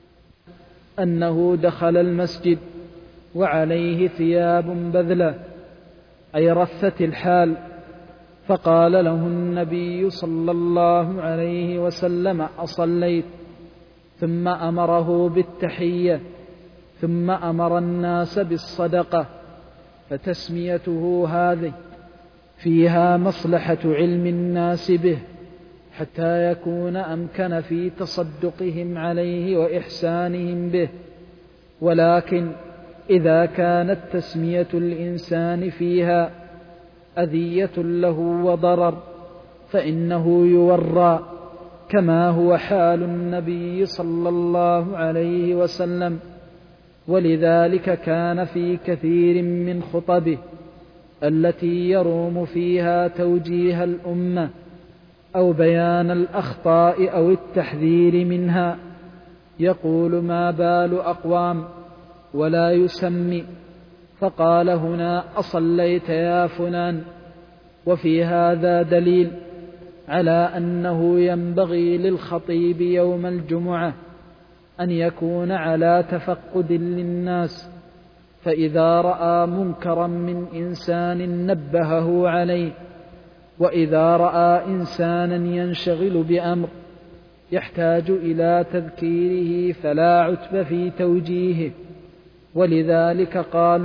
أنه دخل المسجد وعليه ثياب بذلة أي رثة الحال، فقال له النبي صلى الله عليه وسلم أصليت؟ ثم أمره بالتحية، ثم أمر الناس بالصدقة. فتسميته هذه فيها مصلحة علم الناس به حتى يكون أمكن في تصدقهم عليه وإحسانهم به. ولكن إذا كانت تسمية الإنسان فيها أذية له وضرر فإنه يورى، كما هو حال النبي صلى الله عليه وسلم. ولذلك كان في كثير من خطبه التي يروم فيها توجيه الأمة أو بيان الأخطاء أو التحذير منها يقول ما بال أقوام ولا يسمي، فقال هنا أصليت يا فلان. وفي هذا دليل على أنه ينبغي للخطيب يوم الجمعة أن يكون على تفقد للناس، فإذا رأى منكرا من إنسان نبهه عليه، وإذا رأى إنسانا ينشغل بأمر يحتاج إلى تذكيره فلا عتب في توجيهه. ولذلك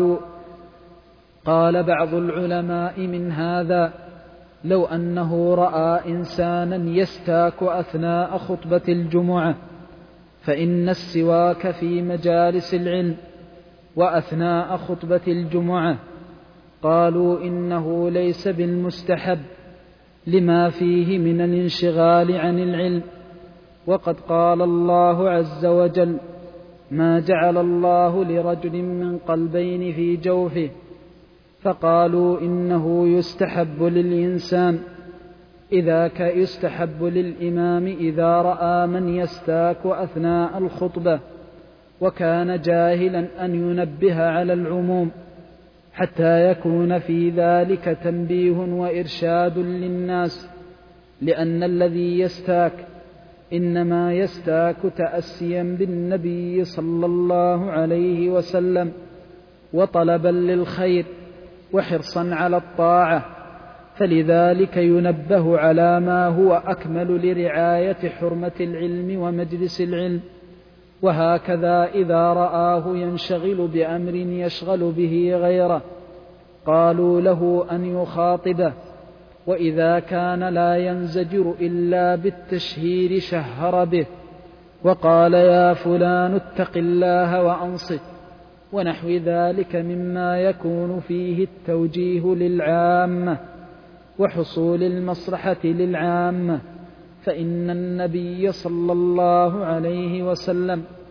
قال بعض العلماء من هذا لو أنه رأى إنسانا يستاك أثناء خطبة الجمعة، فإن السواك في مجالس العلم وأثناء خطبة الجمعة قالوا إنه ليس بالمستحب لما فيه من الانشغال عن العلم. وقد قال الله عز وجل ما جعل الله لرجل من قلبين في جوفه، فقالوا إنه يستحب للإنسان يستحب للإمام إذا رأى من يستاك أثناء الخطبة وكان جاهلا أن ينبه على العموم حتى يكون في ذلك تنبيه وإرشاد للناس، لأن الذي يستاك إنما يستاك تأسيا بالنبي صلى الله عليه وسلم وطلبا للخير وحرصا على الطاعة، فلذلك ينبه على ما هو أكمل لرعاية حرمة العلم ومجلس العلم. وهكذا إذا رآه ينشغل بأمر يشغل به غيره قالوا له أن يخاطبه، وإذا كان لا ينزجر إلا بالتشهير شهر به وقال يا فلان اتق الله وأنصت، ونحو ذلك مما يكون فيه التوجيه للعامة وحصول المصلحة للعامة. فإن النبي صلى الله عليه وسلم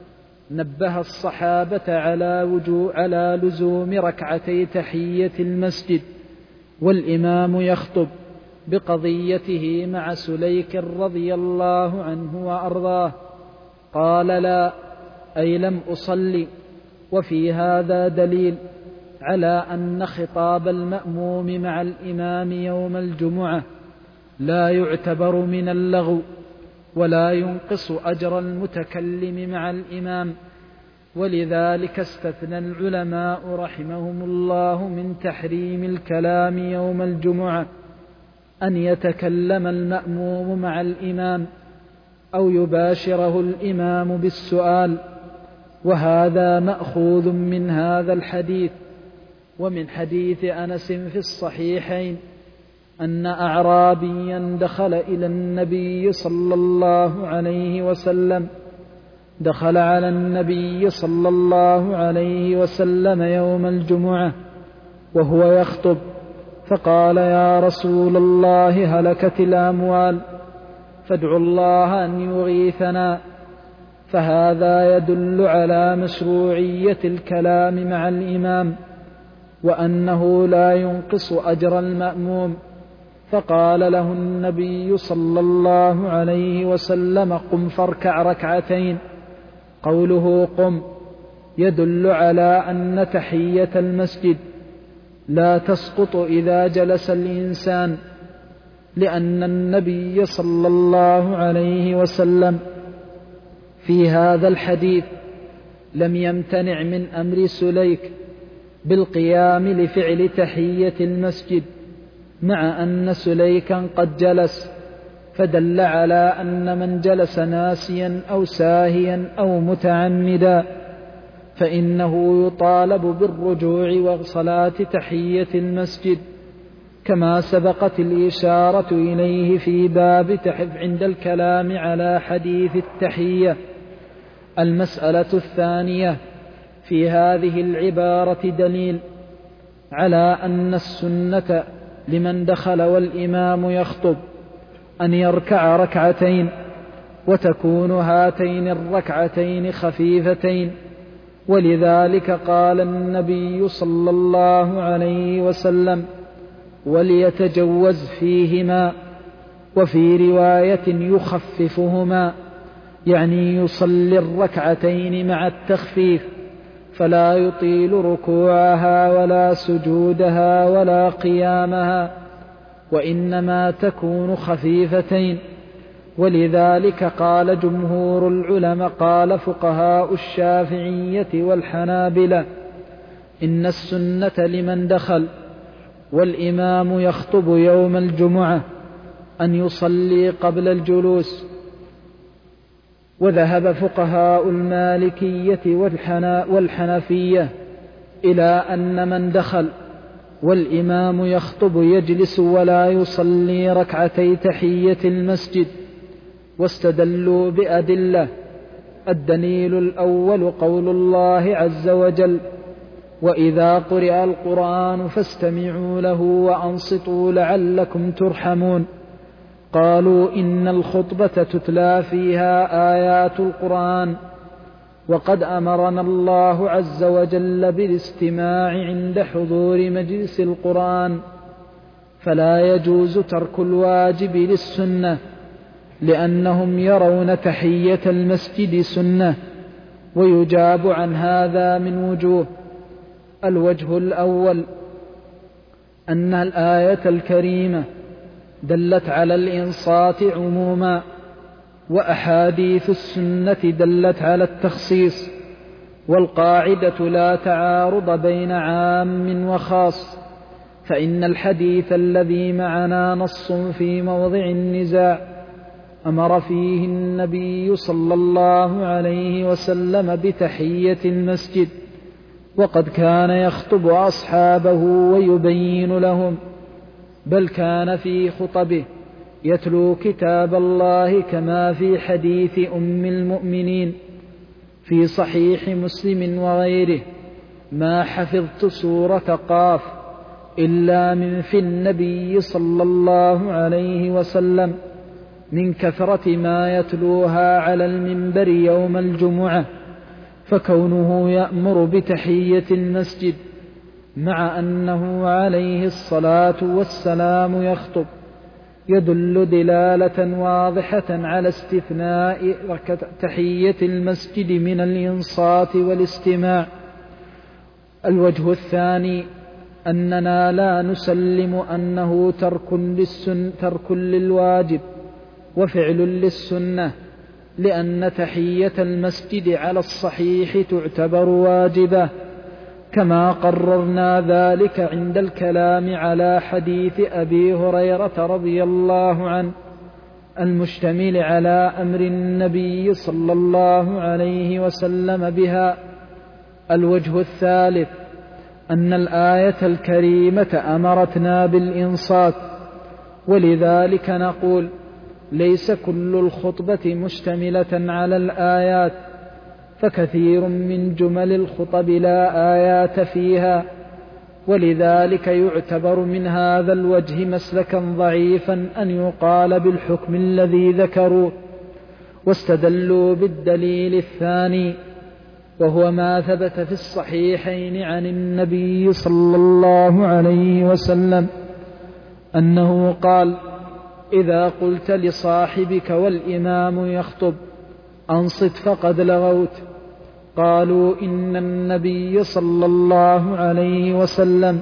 نبه الصحابة على لزوم ركعتي تحية المسجد والإمام يخطب بقضيته مع سليك رضي الله عنه وأرضاه. قال: لا، أي لم أصلي. وفي هذا دليل على أن خطاب المأموم مع الإمام يوم الجمعة لا يعتبر من اللغو، ولا ينقص أجر المتكلم مع الإمام. ولذلك استثنى العلماء رحمهم الله من تحريم الكلام يوم الجمعة أن يتكلم المأموم مع الإمام أو يباشره الإمام بالسؤال، وهذا مأخوذ من هذا الحديث ومن حديث أنس في الصحيحين أن أعرابيا دخل على النبي صلى الله عليه وسلم يوم الجمعة وهو يخطب، فقال: يا رسول الله، هلكت الأموال، فادعوا الله أن يغيثنا. فهذا يدل على مشروعية الكلام مع الإمام وأنه لا ينقص أجر المأموم. فقال له النبي صلى الله عليه وسلم: قم فاركع ركعتين. قوله قم يدل على أن تحية المسجد لا تسقط إذا جلس الإنسان، لأن النبي صلى الله عليه وسلم في هذا الحديث لم يمتنع من أمر سليك بالقيام لفعل تحية المسجد، مع أن سليكا قد جلس، فدل على أن من جلس ناسيا أو ساهيا أو متعمدا فإنه يطالب بالرجوع وصلاة تحية المسجد، كما سبقت الإشارة إليه في باب عند الكلام على حديث التحية. المسألة الثانية: في هذه العبارة دليل على أن السنة لمن دخل والإمام يخطب أن يركع ركعتين، وتكون هاتين الركعتين خفيفتين، ولذلك قال النبي صلى الله عليه وسلم: وليتجوز فيهما. وفي رواية: يخففهما، يعني يصلي الركعتين مع التخفيف، فلا يطيل ركوعها ولا سجودها ولا قيامها، وإنما تكون خفيفتين. ولذلك قال جمهور العلماء، قال فقهاء الشافعية والحنابلة: إن السنة لمن دخل والإمام يخطب يوم الجمعة أن يصلي قبل الجلوس. وذهب فقهاء المالكية والحنفية إلى أن من دخل والإمام يخطب يجلس ولا يصلي ركعتي تحية المسجد، واستدلوا بأدلة. الدليل الأول قول الله عز وجل: وإذا قرئ القرآن فاستمعوا له وأنصتوا لعلكم ترحمون. قالوا إن الخطبة تتلى فيها آيات القرآن، وقد أمرنا الله عز وجل بالاستماع عند حضور مجلس القرآن، فلا يجوز ترك الواجب للسنة، لأنهم يرون تحية المسجد سنة. ويجاب عن هذا من وجوه: الوجه الأول أن الآية الكريمة دلت على الإنصات عموما، وأحاديث السنة دلت على التخصيص، والقاعدة لا تعارض بين عام وخاص، فإن الحديث الذي معنا نص في موضع النزاع أمر فيه النبي صلى الله عليه وسلم بتحية المسجد، وقد كان يخطب أصحابه ويبين لهم، بل كان في خطبه يتلو كتاب الله، كما في حديث أم المؤمنين في صحيح مسلم وغيره: ما حفظت سورة قاف إلا من في النبي صلى الله عليه وسلم من كثرة ما يتلوها على المنبر يوم الجمعة، فكونه يأمر بتحية المسجد مع أنه عليه الصلاة والسلام يخطب يدل دلالة واضحة على استثناء تحية المسجد من الإنصات والاستماع. الوجه الثاني أننا لا نسلم أنه ترك للواجب وفعل للسنة، لأن تحية المسجد على الصحيح تعتبر واجبة، كما قررنا ذلك عند الكلام على حديث أبي هريرة رضي الله عنه المشتمل على أمر النبي صلى الله عليه وسلم بها. الوجه الثالث أن الآية الكريمة أمرتنا بالإنصات، ولذلك نقول ليس كل الخطبة مشتملة على الآيات، فكثير من جمل الخطب لا آيات فيها، ولذلك يعتبر من هذا الوجه مسلكا ضعيفا أن يقال بالحكم الذي ذكروه. واستدلوا بالدليل الثاني، وهو ما ثبت في الصحيحين عن النبي صلى الله عليه وسلم أنه قال: إذا قلت لصاحبك والإمام يخطب أنصت فقد لغوت. قالوا: إن النبي صلى الله عليه وسلم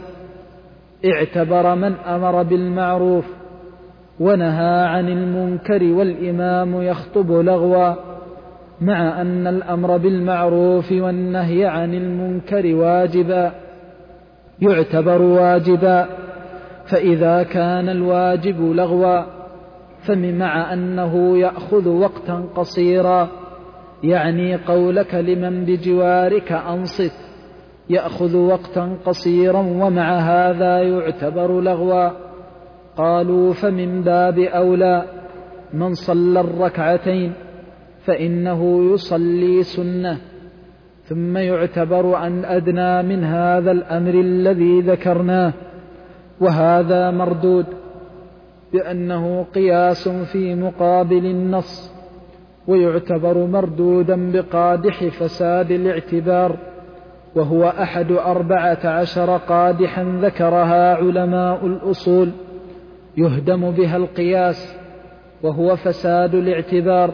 اعتبر من أمر بالمعروف ونهى عن المنكر والإمام يخطب لغوا، مع أن الأمر بالمعروف والنهي عن المنكر واجبا يعتبر واجبا. فإذا كان الواجب لغوا فمع أنه يأخذ وقتا قصيرا، يعني قولك لمن بجوارك أنصت يأخذ وقتا قصيرا ومع هذا يعتبر لغوا. قالوا: فمن باب أولى من صلى الركعتين فإنه يصلي سنة، ثم يعتبر أن أدنى من هذا الأمر الذي ذكرناه. وهذا مردود بأنه قياس في مقابل النص، ويعتبر مردودا بقادح فساد الاعتبار، وهو أحد 14 قادحا ذكرها علماء الأصول يهدم بها القياس، وهو فساد الاعتبار.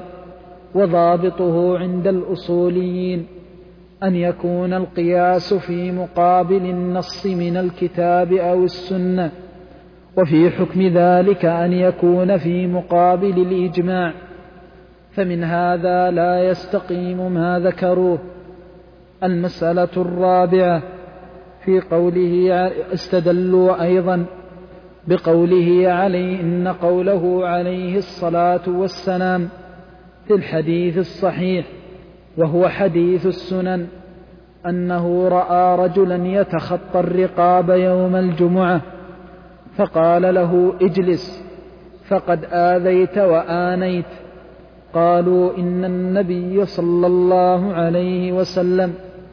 وضابطه عند الأصوليين أن يكون القياس في مقابل النص من الكتاب أو السنة، وفي حكم ذلك أن يكون في مقابل الإجماع، فمن هذا لا يستقيم ما ذكروه. المسألة الرابعة في قوله استدلوا أيضا بقوله عليه إن قوله عليه الصلاة والسلام في الحديث الصحيح وهو حديث السنن أنه رأى رجلا يتخطى الرقاب يوم الجمعة فقال له: اجلس فقد آذيت وآنيت. قالوا: إن النبي صلى الله عليه وسلم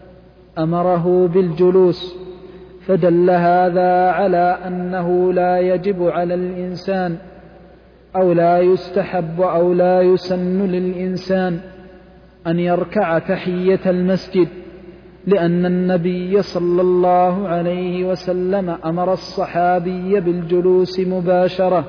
أمره بالجلوس، فدل هذا على أنه لا يجب على الإنسان أو لا يستحب أو لا يسن للإنسان أن يركع تحية المسجد، لأن النبي صلى الله عليه وسلم أمر الصحابي بالجلوس مباشرة.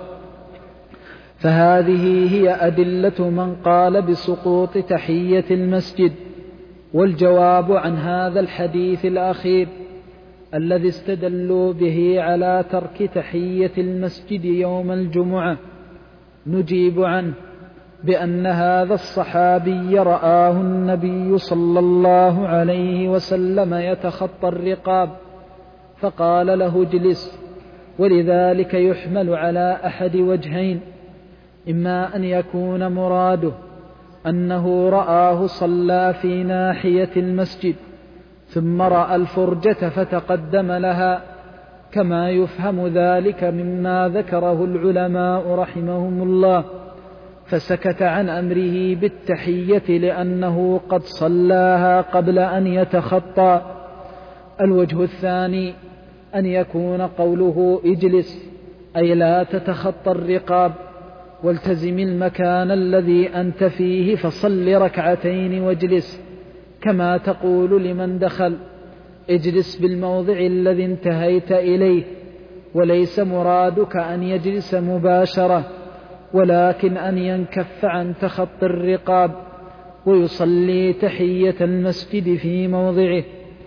فهذه هي أدلة من قال بسقوط تحية المسجد. والجواب عن هذا الحديث الأخير الذي استدلوا به على ترك تحية المسجد يوم الجمعة نجيب عنه بأن هذا الصحابي رآه النبي صلى الله عليه وسلم يتخطى الرقاب فقال له: اجلس. ولذلك يحمل على أحد وجهين: إما أن يكون مراده أنه رآه صلى في ناحية المسجد ثم رأى الفرجة فتقدم لها، كما يفهم ذلك مما ذكره العلماء رحمهم الله، فسكت عن أمره بالتحية لأنه قد صلاها قبل أن يتخطى. الوجه الثاني أن يكون قوله اجلس أي لا تتخطى الرقاب، والتزم المكان الذي أنت فيه فصل ركعتين واجلس، كما تقول لمن دخل: اجلس بالموضع الذي انتهيت إليه. وليس مرادك أن يجلس مباشرة، ولكن أن ينكف عن تخطي الرقاب ويصلي تحية المسجد في موضعه.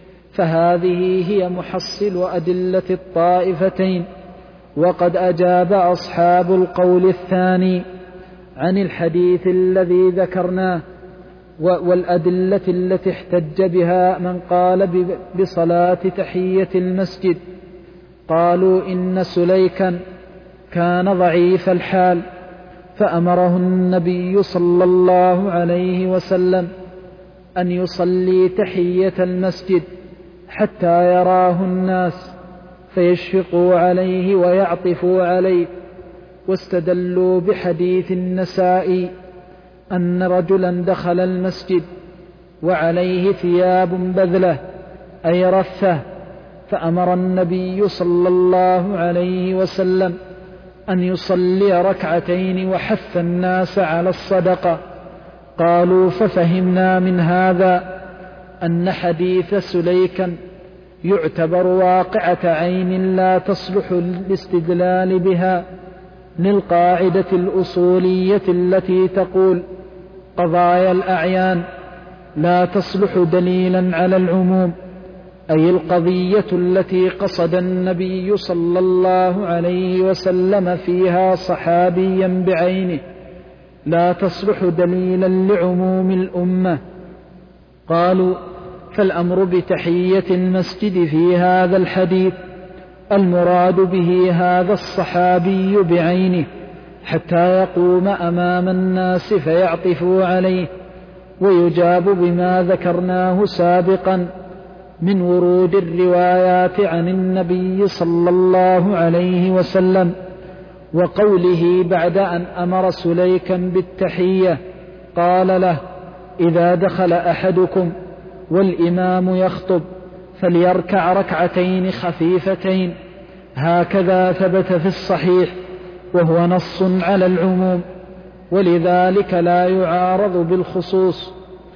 فهذه هي محصل أدلة الطائفتين. وقد أجاب أصحاب القول الثاني عن الحديث الذي ذكرناه والأدلة التي احتج بها من قال بصلاة تحية المسجد. قالوا إن سليكا كان ضعيف الحال، فأمره النبي صلى الله عليه وسلم أن يصلي تحية المسجد حتى يراه الناس فيشفقوا عليه ويعطفوا عليه. واستدلوا بحديث النسائي أن رجلا دخل المسجد وعليه ثياب بذلة أي رثة، فأمر النبي صلى الله عليه وسلم أن يصلي ركعتين وحث الناس على الصدقة. قالوا: ففهمنا من هذا أن حديث سليكا يعتبر واقعة عين لا تصلح الاستدلال بها للقاعدة الأصولية التي تقول: قضايا الأعيان لا تصلح دليلا على العموم، أي القضية التي قصد النبي صلى الله عليه وسلم فيها صحابيا بعينه لا تصلح دليلا لعموم الأمة. قالوا: فالأمر بتحية المسجد في هذا الحديث المراد به هذا الصحابي بعينه حتى يقوم أمام الناس فيعطفوا عليه. ويجاب بما ذكرناه سابقا من ورود الروايات عن النبي صلى الله عليه وسلم وقوله بعد أن أمر سليكا بالتحية قال له: إذا دخل أحدكم والإمام يخطب فليركع ركعتين خفيفتين. هكذا ثبت في الصحيح، وهو نص على العموم، ولذلك لا يعارض بالخصوص.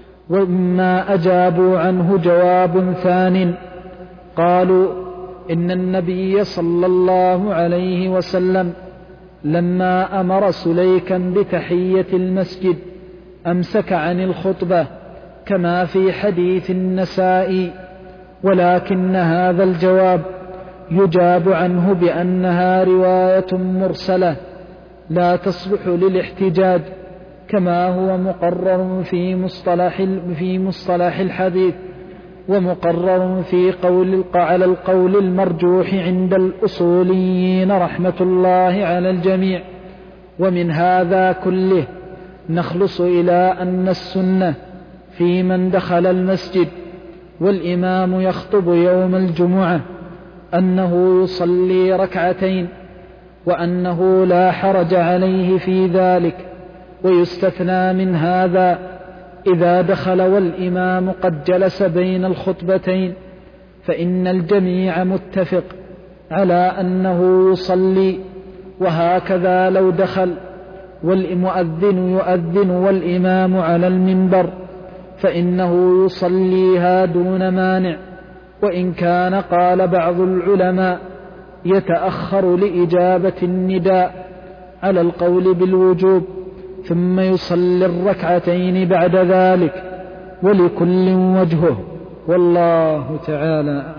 وما أجابوا عنه جواب ثان. قالوا: إن النبي صلى الله عليه وسلم لما أمر سليكا بتحية المسجد أمسك عن الخطبة كما في حديث النسائي، ولكن هذا الجواب يجاب عنه بأنها رواية مرسلة لا تصلح للاحتجاج، كما هو مقرر في مصطلح الحديث، ومقرر على القول المرجوح عند الأصوليين رحمة الله على الجميع. ومن هذا كله نخلص إلى أن السنة في من دخل المسجد والإمام يخطب يوم الجمعة أنه يصلي ركعتين، وأنه لا حرج عليه في ذلك. ويستثنى من هذا إذا دخل والإمام قد جلس بين الخطبتين، فإن الجميع متفق على أنه يصلي. وهكذا لو دخل والمؤذن يؤذن والإمام على المنبر فإنه يصليها دون مانع. وإن كان قال بعض العلماء يتأخر لإجابة النداء على القول بالوجوب ثم يصلي الركعتين بعد ذلك، ولكل وجهه، والله تعالى.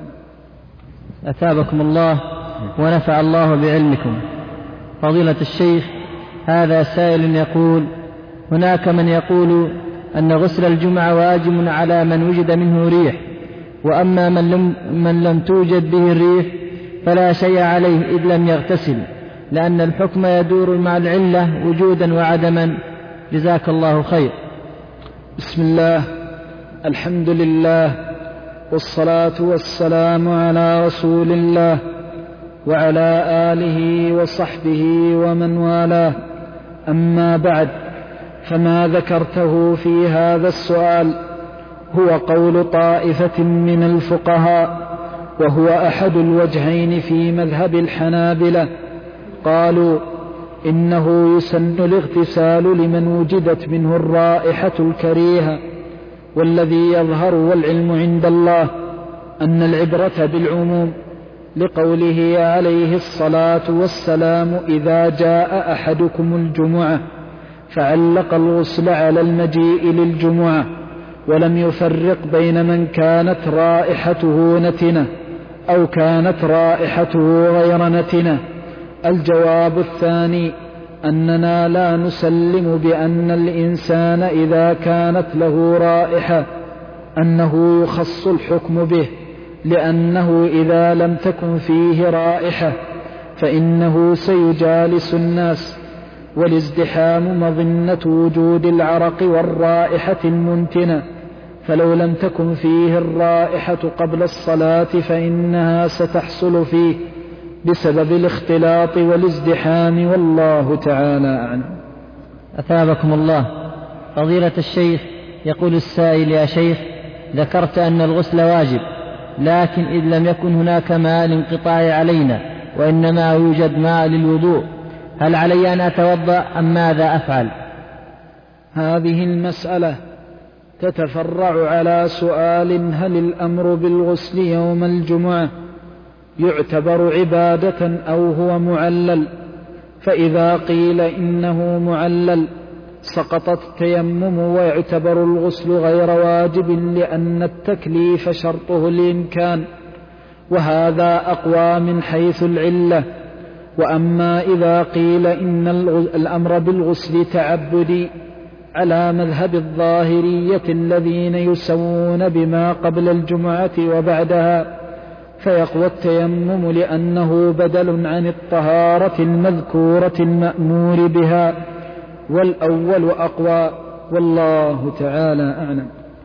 أثابكم الله ونفع الله بعلمكم. فضيلة الشيخ، هذا سائل يقول: هناك من يقول أن غسل الجمعة واجب على من وجد منه ريح، وأما من لم توجد به الريح فلا شيء عليه إذ لم يغتسل، لأن الحكم يدور مع العلة وجودا وعدما. جزاك الله خير. بسم الله، الحمد لله، والصلاة والسلام على رسول الله وعلى آله وصحبه ومن والاه. أما بعد، فما ذكرته في هذا السؤال هو قول طائفة من الفقهاء، وهو أحد الوجهين في مذهب الحنابلة. قالوا إنه يسن الاغتسال لمن وجدت منه الرائحة الكريهة، والذي يظهر والعلم عند الله أن العبرة بالعموم، لقوله عليه الصلاة والسلام: إذا جاء أحدكم الجمعة، فعلق الغسل على المجيء للجمعة، ولم يفرق بين من كانت رائحته نتنة أو كانت رائحته غير نتنة. الجواب الثاني: أننا لا نسلم بأن الإنسان إذا كانت له رائحة أنه يخص الحكم به، لأنه إذا لم تكن فيه رائحة فإنه سيجالس الناس، والازدحام مظنة وجود العرق والرائحة المنتنة، فلو لم تكن فيه الرائحة قبل الصلاة فإنها ستحصل فيه بسبب الاختلاط والازدحام، والله تعالى أعلم. أثابكم الله. فضيلة الشيخ، يقول السائل: يا شيخ، ذكرت أن الغسل واجب، لكن إذ لم يكن هناك ماء للانقطاع علينا وإنما يوجد ماء للوضوء، هل علي أن أتوضأ أم ماذا أفعل؟ هذه المسألة تتفرع على سؤال: هل الأمر بالغسل يوم الجمعة يعتبر عبادة أو هو معلل؟ فإذا قيل إنه معلل سقط التيمم ويعتبر الغسل غير واجب، لأن التكليف شرطه الإمكان، وهذا أقوى من حيث العلة. وأما إذا قيل إن الأمر بالغسل تعبدي على مذهب الظاهرية الذين يسوون بما قبل الجمعة وبعدها، فيقوى التيمم لأنه بدل عن الطهارة المذكورة المأمور بها، والأول أقوى، والله تعالى أعلم.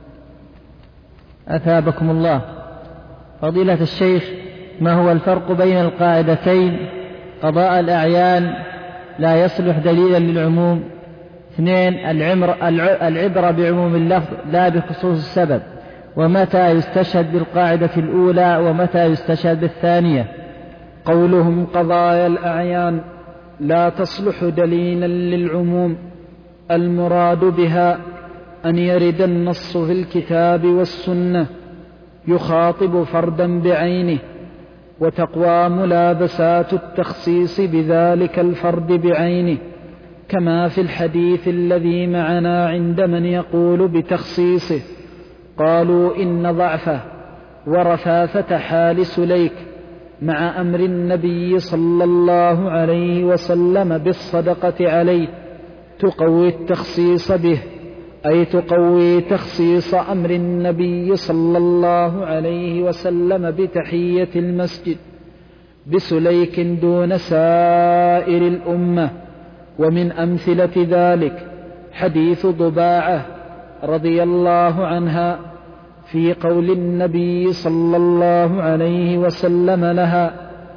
أثابكم الله. فضيلة الشيخ، ما هو الفرق بين القاعدتين: قضاء الأعيان لا يصلح دليلا للعموم، 2 العبرة بعموم اللفظ لا بخصوص السبب، ومتى يستشهد بالقاعدة الأولى ومتى يستشهد بالثانية؟ قولهم قضايا الأعيان لا تصلح دليلا للعموم، المراد بها أن يرد النص في الكتاب والسنة يخاطب فردا بعينه، وتقوى ملابسات التخصيص بذلك الفرد بعينه، كما في الحديث الذي معنا عند من يقول بتخصيصه. قالوا إن ضعفه ورثاثة حال سليك مع أمر النبي صلى الله عليه وسلم بالصدقة عليه تقوي التخصيص به، أي تقوي تخصيص أمر النبي صلى الله عليه وسلم بتحية المسجد بسليك دون سائر الأمة. ومن أمثلة ذلك حديث ضباعة رضي الله عنها في قول النبي صلى الله عليه وسلم لها: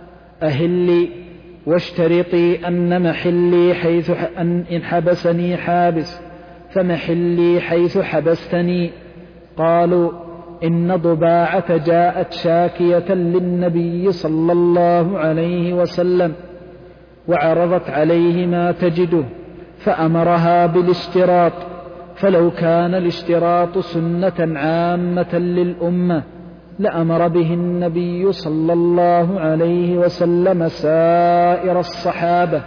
أهلي واشترطي أن محلي حيث إن حبسني حابس فمحلي حيث حبستني. قالوا إن ضباعة جاءت شاكية للنبي صلى الله عليه وسلم وعرضت عليه ما تجده فأمرها بالاشتراط، فلو كان الاشتراط سنة عامة للأمة لأمر به النبي صلى الله عليه وسلم سائر الصحابة،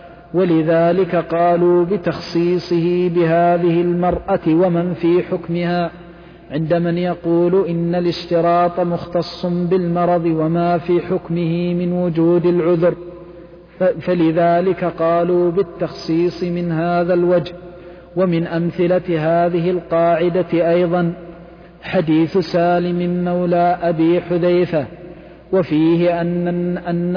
ولذلك قالوا بتخصيصه بهذه المرأة ومن في حكمها، عند من يقول إن الاشتراط مختص بالمرض وما في حكمه من وجود العذر، فلذلك قالوا بالتخصيص من هذا الوجه. ومن أمثلة هذه القاعدة أيضا حديث سالم مولى أبي حذيفة، وفيه أن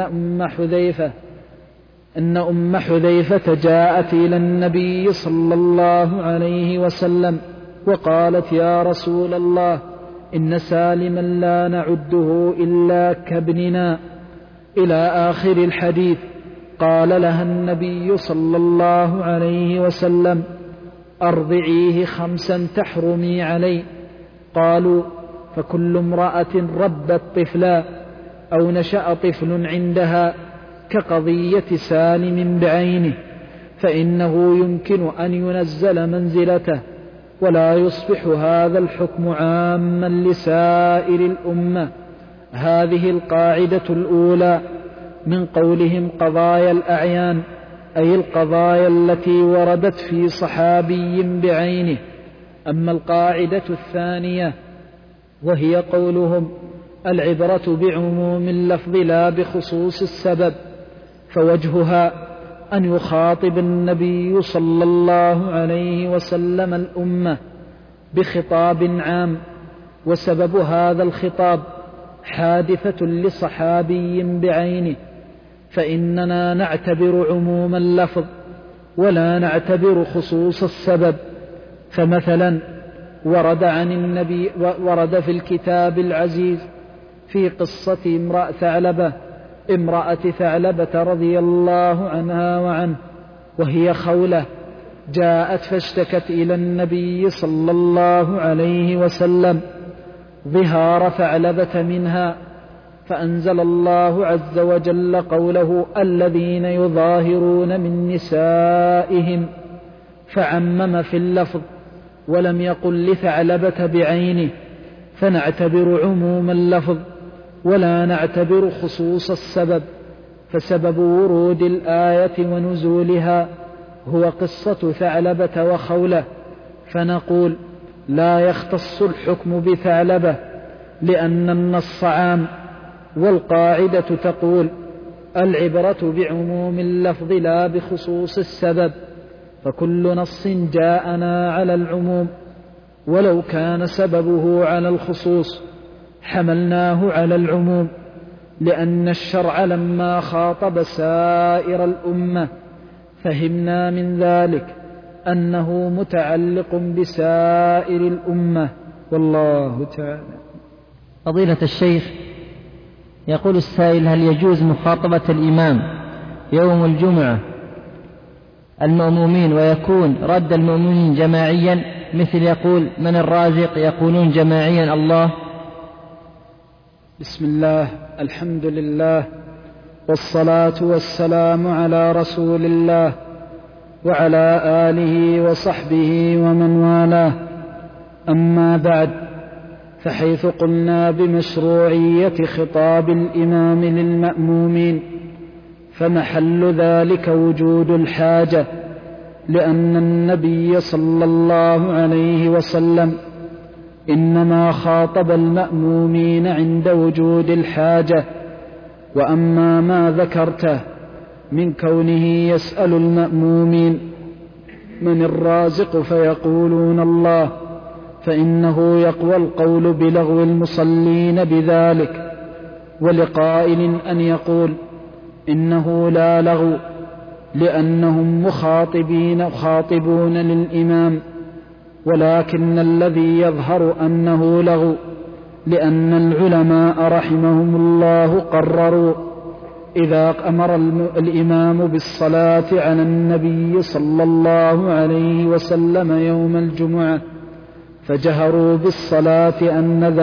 أم حذيفة جاءت إلى النبي صلى الله عليه وسلم وقالت: يا رسول الله، إن سالما لا نعده إلا كابننا، إلى آخر الحديث. قال لها النبي صلى الله عليه وسلم: أرضعيه 5 تحرمي عليه. قالوا: فكل امرأة ربت طفلا أو نشأ طفل عندها كقضية سالم بعينه فإنه يمكن أن ينزل منزلته، ولا يصبح هذا الحكم عاما لسائر الأمة. هذه القاعدة الأولى من قولهم قضايا الأعيان، أي القضايا التي وردت في صحابي بعينه. أما القاعدة الثانية وهي قولهم العبرة بعموم اللفظ لا بخصوص السبب، فوجهها أن يخاطب النبي صلى الله عليه وسلم الأمة بخطاب عام، وسبب هذا الخطاب حادثة لصحابي بعينه، فإننا نعتبر عموم اللفظ ولا نعتبر خصوص السبب. فمثلا ورد في الكتاب العزيز في قصة امرأة ثعلبة رضي الله عنها وعنه، وهي خولة، جاءت فاشتكت إلى النبي صلى الله عليه وسلم ظهار ثعلبة منها، فأنزل الله عز وجل قوله الذين يظاهرون من نسائهم، فعمم في اللفظ ولم يقل لثعلبة بعينه، فنعتبر عموم اللفظ ولا نعتبر خصوص السبب. فسبب ورود الآية ونزولها هو قصة ثعلبة وخولة، فنقول لا يختص الحكم بثعلبة لأن النص عام، والقاعدة تقول العبرة بعموم اللفظ لا بخصوص السبب، فكل نص جاءنا على العموم ولو كان سببه على الخصوص حملناه على العموم، لأن الشرع لما خاطب سائر الأمة فهمنا من ذلك أنه متعلق بسائر الأمة، والله تعالى. فضيلة الشيخ، يقول السائل: هل يجوز مخاطبة الإمام يوم الجمعة المأمومين ويكون رد المأمومين جماعيا، مثل يقول من الرازق يقولون جماعيا الله؟ بسم الله، الحمد لله، والصلاة والسلام على رسول الله وعلى آله وصحبه ومن والاه. أما بعد، فحيث قلنا بمشروعية خطاب الإمام للمأمومين فمحل ذلك وجود الحاجة، لأن النبي صلى الله عليه وسلم إنما خاطب المأمومين عند وجود الحاجة. وأما ما ذكرته من كونه يسأل المأمومين من الرازق فيقولون الله، فإنه يقوى القول بلغو المصلين بذلك، ولقائل أن يقول إنه لا لغو، لأنهم مخاطبون للإمام، ولكن الذي يظهر أنه لغو، لأن العلماء رحمهم الله قرروا إذا أمر الإمام بالصلاة على النبي صلى الله عليه وسلم يوم الجمعة فجهروا بالصلاة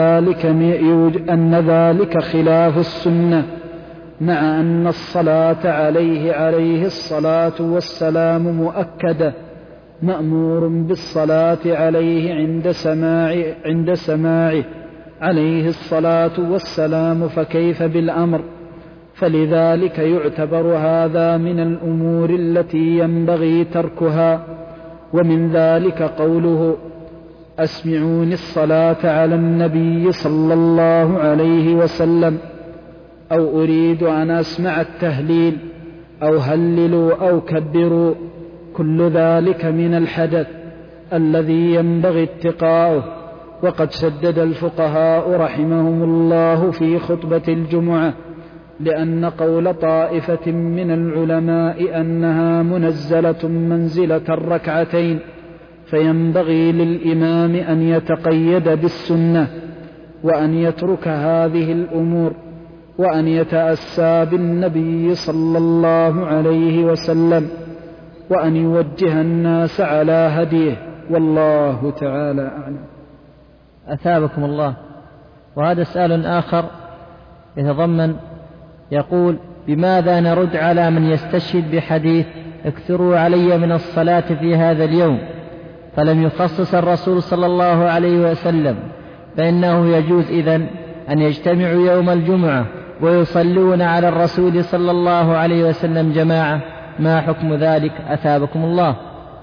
أن ذلك خلاف السنة، مع أن الصلاة عليه الصلاة والسلام مؤكدة، مأمور بالصلاة عليه عند سماعه عليه الصلاة والسلام، فكيف بالأمر؟ فلذلك يعتبر هذا من الأمور التي ينبغي تركها. ومن ذلك قوله أسمعوني الصلاة على النبي صلى الله عليه وسلم، أو أريد أن أسمع التهليل، أو هللوا أو كبروا، كل ذلك من الحدث الذي ينبغي اتقاؤه. وقد شدد الفقهاء رحمهم الله في خطبة الجمعة لأن قول طائفة من العلماء أنها منزلة منزلة الركعتين، فينبغي للإمام أن يتقيد بالسنة وأن يترك هذه الأمور وأن يتأسى بالنبي صلى الله عليه وسلم وأن يوجه الناس على هديه، والله تعالى أعلم. أثابكم الله. وهذا سؤال آخر يتضمن، يقول: بماذا نرد على من يستشهد بحديث اكثروا علي من الصلاة في هذا اليوم، فلم يخصص الرسول صلى الله عليه وسلم، فإنه يجوز إذن أن يجتمعوا يوم الجمعة ويصلون على الرسول صلى الله عليه وسلم جماعة. ما حكم ذلك أثابكم الله؟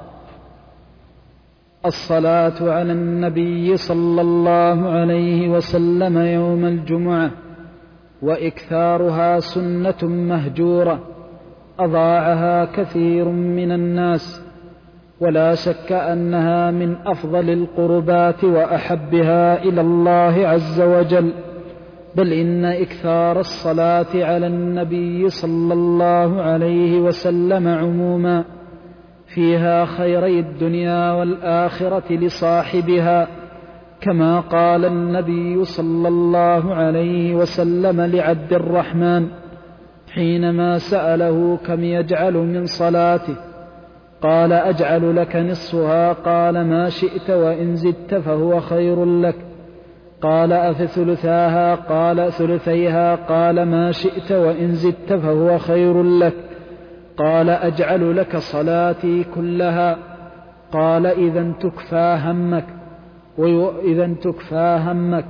الصلاة على النبي صلى الله عليه وسلم يوم الجمعة وإكثارها سنة مهجورة أضاعها كثير من الناس، ولا شك أنها من أفضل القربات وأحبها إلى الله عز وجل، بل إن إكثار الصلاة على النبي صلى الله عليه وسلم عموما فيها خيري الدنيا والآخرة لصاحبها، كما قال النبي صلى الله عليه وسلم لعبد الرحمن حينما سأله كم يجعل من صلاته، قال أجعل لك نصفها، قال ما شئت وإن زدت فهو خير لك، قال أفثلثاها، قال ثلثيها، قال ما شئت وإن زدت فهو خير لك، قال أجعل لك صلاتي كلها، قال إذا تكفى همك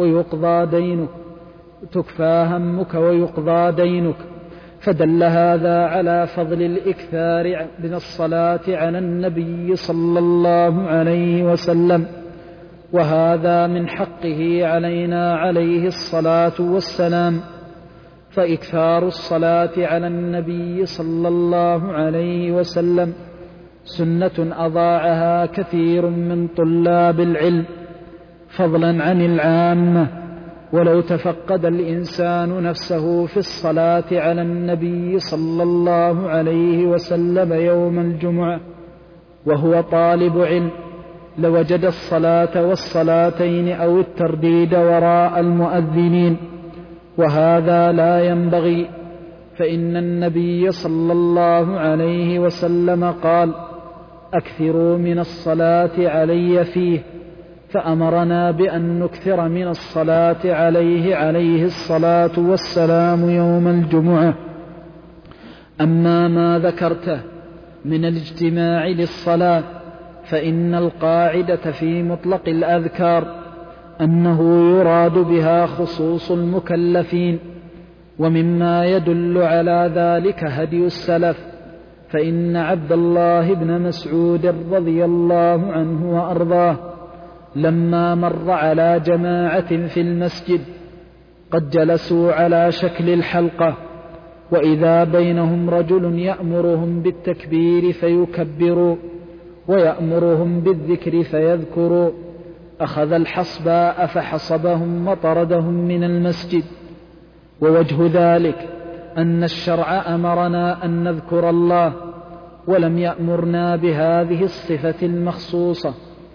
ويقضى دينك. فدل هذا على فضل الإكثار من الصلاة على النبي صلى الله عليه وسلم، وهذا من حقه علينا عليه الصلاة والسلام، فإكثار الصلاة على النبي صلى الله عليه وسلم سنة أضاعها كثير من طلاب العلم فضلا عن العامة. ولو تفقد الإنسان نفسه في الصلاة على النبي صلى الله عليه وسلم يوم الجمعة وهو طالب علم لوجد الصلاة والصلاتين أو الترديد وراء المؤذنين، وهذا لا ينبغي، فإن النبي صلى الله عليه وسلم قال أكثروا من الصلاة علي فيه، فأمرنا بأن نكثر من الصلاة عليه الصلاة والسلام يوم الجمعة. أما ما ذكرته من الاجتماع للصلاة فإن القاعدة في مطلق الأذكار أنه يراد بها خصوص المكلفين، ومما يدل على ذلك هدي السلف، فإن عبد الله بن مسعود رضي الله عنه وأرضاه لما مر على جماعة في المسجد قد جلسوا على شكل الحلقة، وإذا بينهم رجل يأمرهم بالتكبير فيكبروا ويأمرهم بالذكر فيذكروا، أخذ الحصباء فحصبهم وطردهم من المسجد. ووجه ذلك أن الشرع أمرنا أن نذكر الله ولم يأمرنا بهذه الصفة المخصوصة،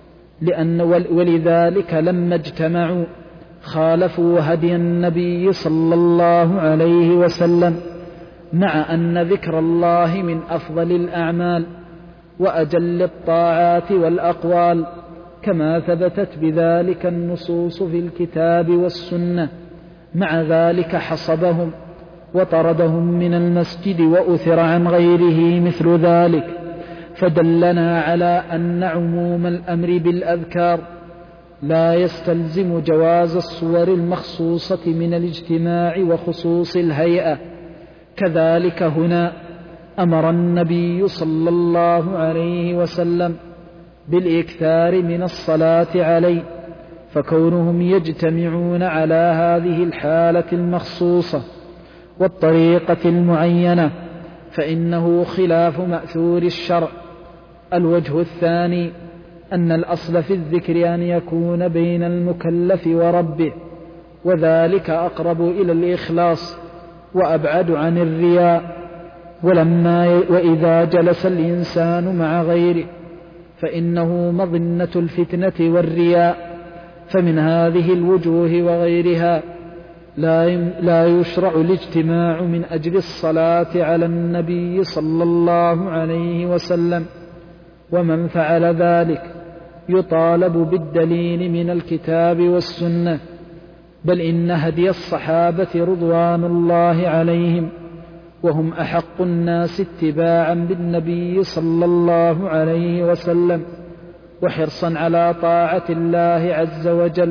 ولذلك لما اجتمعوا خالفوا هدي النبي صلى الله عليه وسلم، مع أن ذكر الله من أفضل الأعمال وأجل الطاعات والأقوال، كما ثبتت بذلك النصوص في الكتاب والسنة. مع ذلك حصبهم وطردهم من المسجد وأثر عن غيره مثل ذلك، فدلنا على أن عموم الأمر بالأذكار لا يستلزم جواز الصور المخصوصة من الاجتماع وخصوص الهيئة. كذلك هنا أمر النبي صلى الله عليه وسلم بالإكثار من الصلاة عليه، فكونهم يجتمعون على هذه الحالة المخصوصة والطريقة المعينة فإنه خلاف مأثور الشرع. الوجه الثاني أن الأصل في الذكر أن يكون بين المكلف وربه، وذلك أقرب إلى الإخلاص وأبعد عن الرياء. وإذا جلس الإنسان مع غيره فإنه مظنة الفتنة والرياء، فمن هذه الوجوه وغيرها لا يشرع الاجتماع من أجل الصلاة على النبي صلى الله عليه وسلم، ومن فعل ذلك يطالب بالدليل من الكتاب والسنة، بل إن هدي الصحابة رضوان الله عليهم وهم أحق الناس اتباعا بالنبي صلى الله عليه وسلم وحرصا على طاعة الله عز وجل،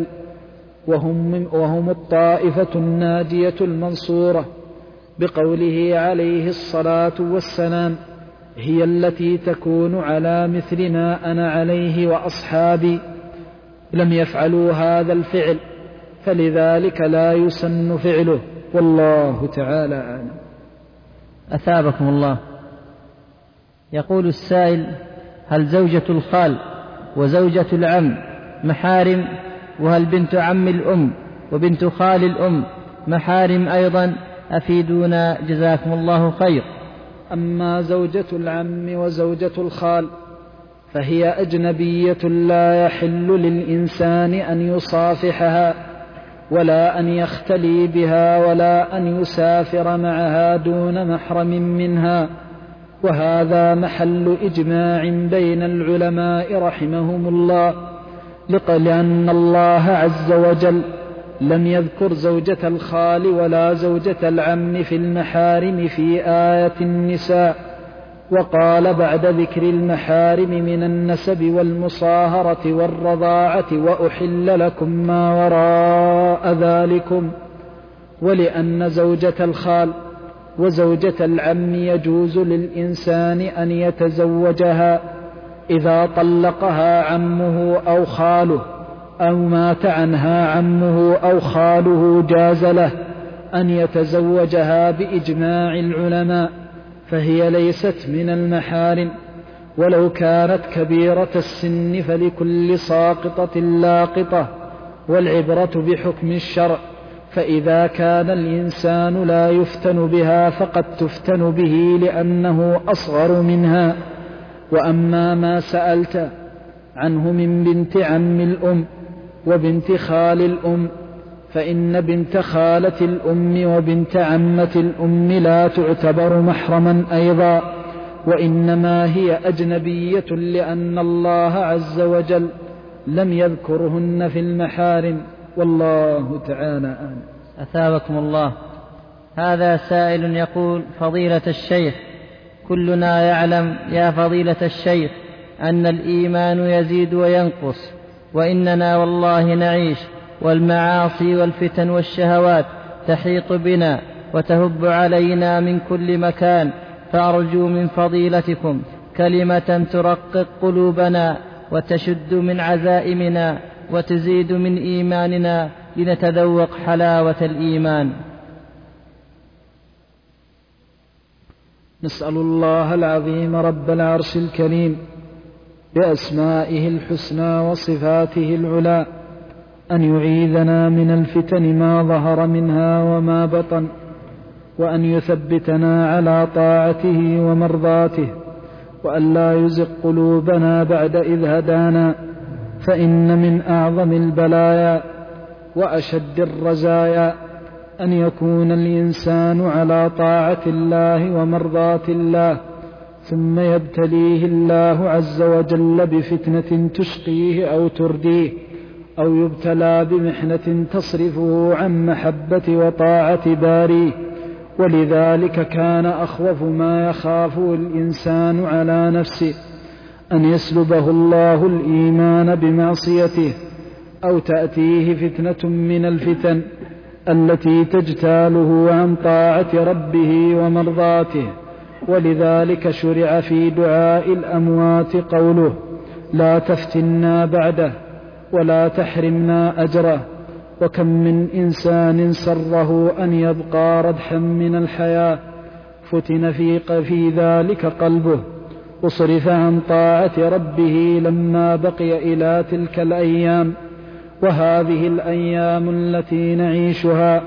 وهم الطائفة الناجية المنصورة، بقوله عليه الصلاة والسلام: هي التي تكون على مثل ما أنا عليه وأصحابي. لم يفعلوا هذا الفعل، فلذلك لا يسن فعله، والله تعالى أعلم. أثابكم الله. يقول السائل: هل زوجة الخال وزوجة العم محارم؟ وهل بنت عم الأم وبنت خال الأم محارم أيضا؟ أفيدونا جزاكم الله خير. أما زوجة العم وزوجة الخال فهي أجنبية لا يحل للإنسان أن يصافحها ولا أن يختلي بها ولا أن يسافر معها دون محرم منها، وهذا محل إجماع بين العلماء رحمهم الله، لأن الله عز وجل لم يذكر زوجة الخال ولا زوجة العم في المحارم في آية النساء، وقال بعد ذكر المحارم من النسب والمصاهرة والرضاعة: وأحل لكم ما وراء ذلكم. ولأن زوجة الخال وزوجة العم يجوز للإنسان أن يتزوجها إذا طلقها عمه أو خاله أو مات عنها عمه أو خاله، جاز له أن يتزوجها بإجماع العلماء، فهي ليست من المحارم. ولو كانت كبيرة السن فلكل ساقطة لاقطة، والعبرة بحكم الشرع، فإذا كان الإنسان لا يفتن بها فقد تفتن به لأنه أصغر منها. وأما ما سألت عنه من بنت عم الأم وبنت خال الأم، فإن بنت خالة الأم وبنت عمة الأم لا تعتبر محرما أيضا، وإنما هي أجنبية لأن الله عز وجل لم يذكرهن في المحارم، والله تعالى أعلم. أثابكم الله. هذا سائل يقول: فضيلة الشيخ، كلنا يعلم يا فضيلة الشيخ أن الإيمان يزيد وينقص، وإننا والله نعيش، والمعاصي والفتن والشهوات تحيط بنا وتهب علينا من كل مكان، فأرجو من فضيلتكم كلمة ترقق قلوبنا وتشد من عزائمنا وتزيد من إيماننا لنتذوق حلاوة الإيمان. نسأل الله العظيم رب العرش الكريم بأسمائه الحسنى وصفاته العلى أن يعيذنا من الفتن ما ظهر منها وما بطن، وأن يثبتنا على طاعته ومرضاته، وأن لا يزغ قلوبنا بعد إذ هدانا، فإن من أعظم البلايا وأشد الرزايا أن يكون الإنسان على طاعة الله ومرضاة الله ثم يبتليه الله عز وجل بفتنة تشقيه أو ترديه، أو يبتلى بمحنة تصرفه عن محبة وطاعة باريه. ولذلك كان أخوف ما يخافه الإنسان على نفسه أن يسلبه الله الإيمان بمعصيته، أو تأتيه فتنة من الفتن التي تجتاله عن طاعة ربه ومرضاته. ولذلك شرع في دعاء الأموات قوله: لا تفتنا بعده ولا تحرمنا أجره. وكم من إنسان سره أن يبقى ردحا من الحياة فتن في ذلك قلبه، وصرف عن طاعة ربه لما بقي إلى تلك الأيام. وهذه الأيام التي نعيشها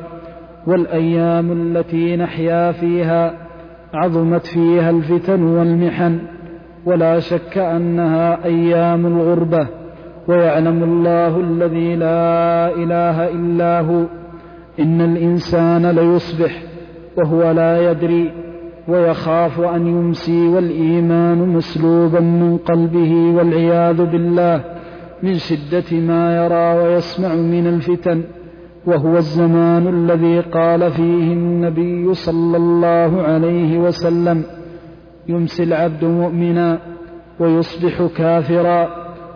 والأيام التي نحيا فيها عظمت فيها الفتن والمحن، ولا شك أنها أيام الغربة. ويعلم الله الذي لا إله إلا هو إن الإنسان ليصبح وهو لا يدري، ويخاف أن يمسي والإيمان مسلوبا من قلبه والعياذ بالله من شدة ما يرى ويسمع من الفتن. وهو الزمان الذي قال فيه النبي صلى الله عليه وسلم: يمسي العبد مؤمنا ويصبح كافرا،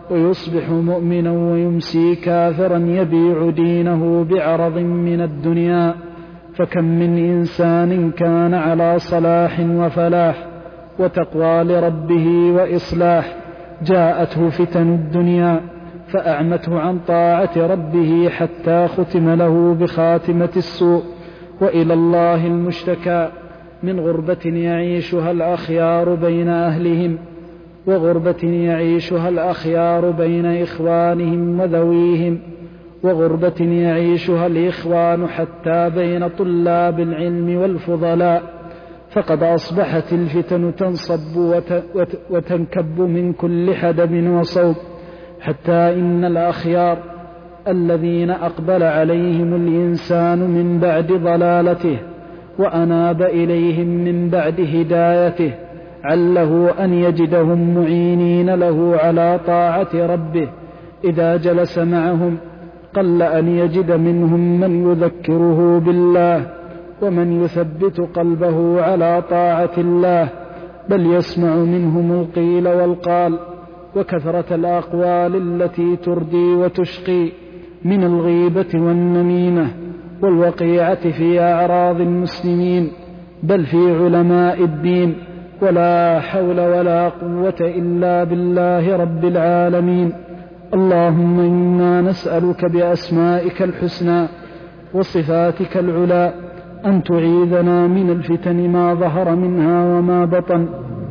ويصبح مؤمنا ويمسي كافرا يبيع دينه بعرض من الدنيا. فكم من إنسان كان على صلاح وفلاح وتقوى لربه وإصلاح جاءته فتن الدنيا فأعمته عن طاعة ربه حتى ختم له بخاتمة السوء. وإلى الله المشتكى من غربة يعيشها الأخيار بين أهلهم، وغربة يعيشها الأخيار بين إخوانهم وذويهم، وغربة يعيشها الإخوان حتى بين طلاب العلم والفضلاء. فقد أصبحت الفتن تنصب وتنكب من كل حدب وصوب، حتى إن الأخيار الذين أقبل عليهم الإنسان من بعد ضلالته وأناب إليهم من بعد هدايته عله أن يجدهم معينين له على طاعة ربه. إذا جلس معهم قل أن يجد منهم من يذكره بالله ومن يثبت قلبه على طاعة الله، بل يسمع منهم القيل والقال وكثرة الأقوال التي تردي وتشقي من الغيبة والنميمة والوقيعة في أعراض المسلمين بل في علماء الدين. ولا حول ولا قوة إلا بالله رب العالمين. اللهم إنا نسألك بأسمائك الحسنى وصفاتك العلى أن تعيذنا من الفتن ما ظهر منها وما بطن.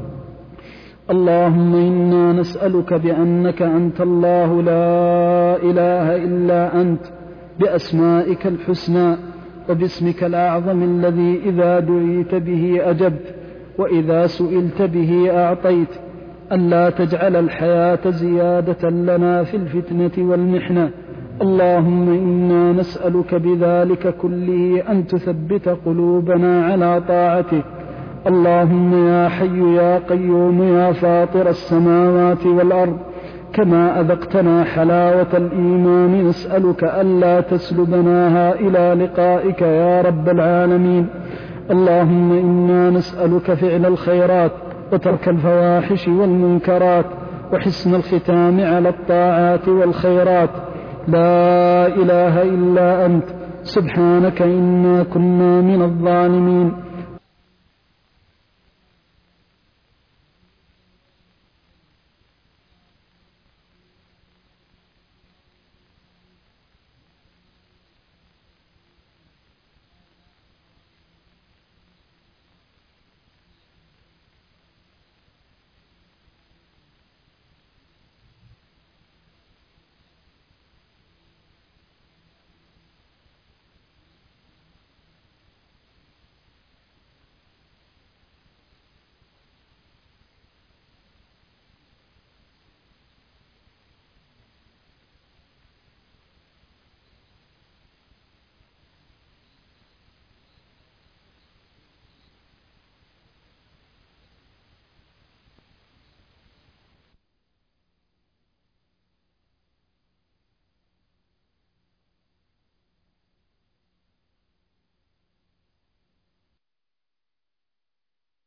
اللهم إنا نسألك بأنك أنت الله لا إله إلا أنت بأسمائك الحسنى وباسمك الأعظم الذي إذا دعيت به أجبت وإذا سئلت به أعطيت، ألا تجعل الحياة زيادة لنا في الفتنة والمحنة. اللهم إنا نسألك بذلك كله أن تثبت قلوبنا على طاعتك. اللهم يا حي يا قيوم يا فاطر السماوات والأرض، كما أذقتنا حلاوة الإيمان نسألك ألا تسلبناها إلى لقائك يا رب العالمين. اللهم إنا نسألك فعل الخيرات وترك الفواحش والمنكرات وحسن الختام على الطاعات والخيرات. لا إله إلا أنت سبحانك إنا كنا من الظالمين.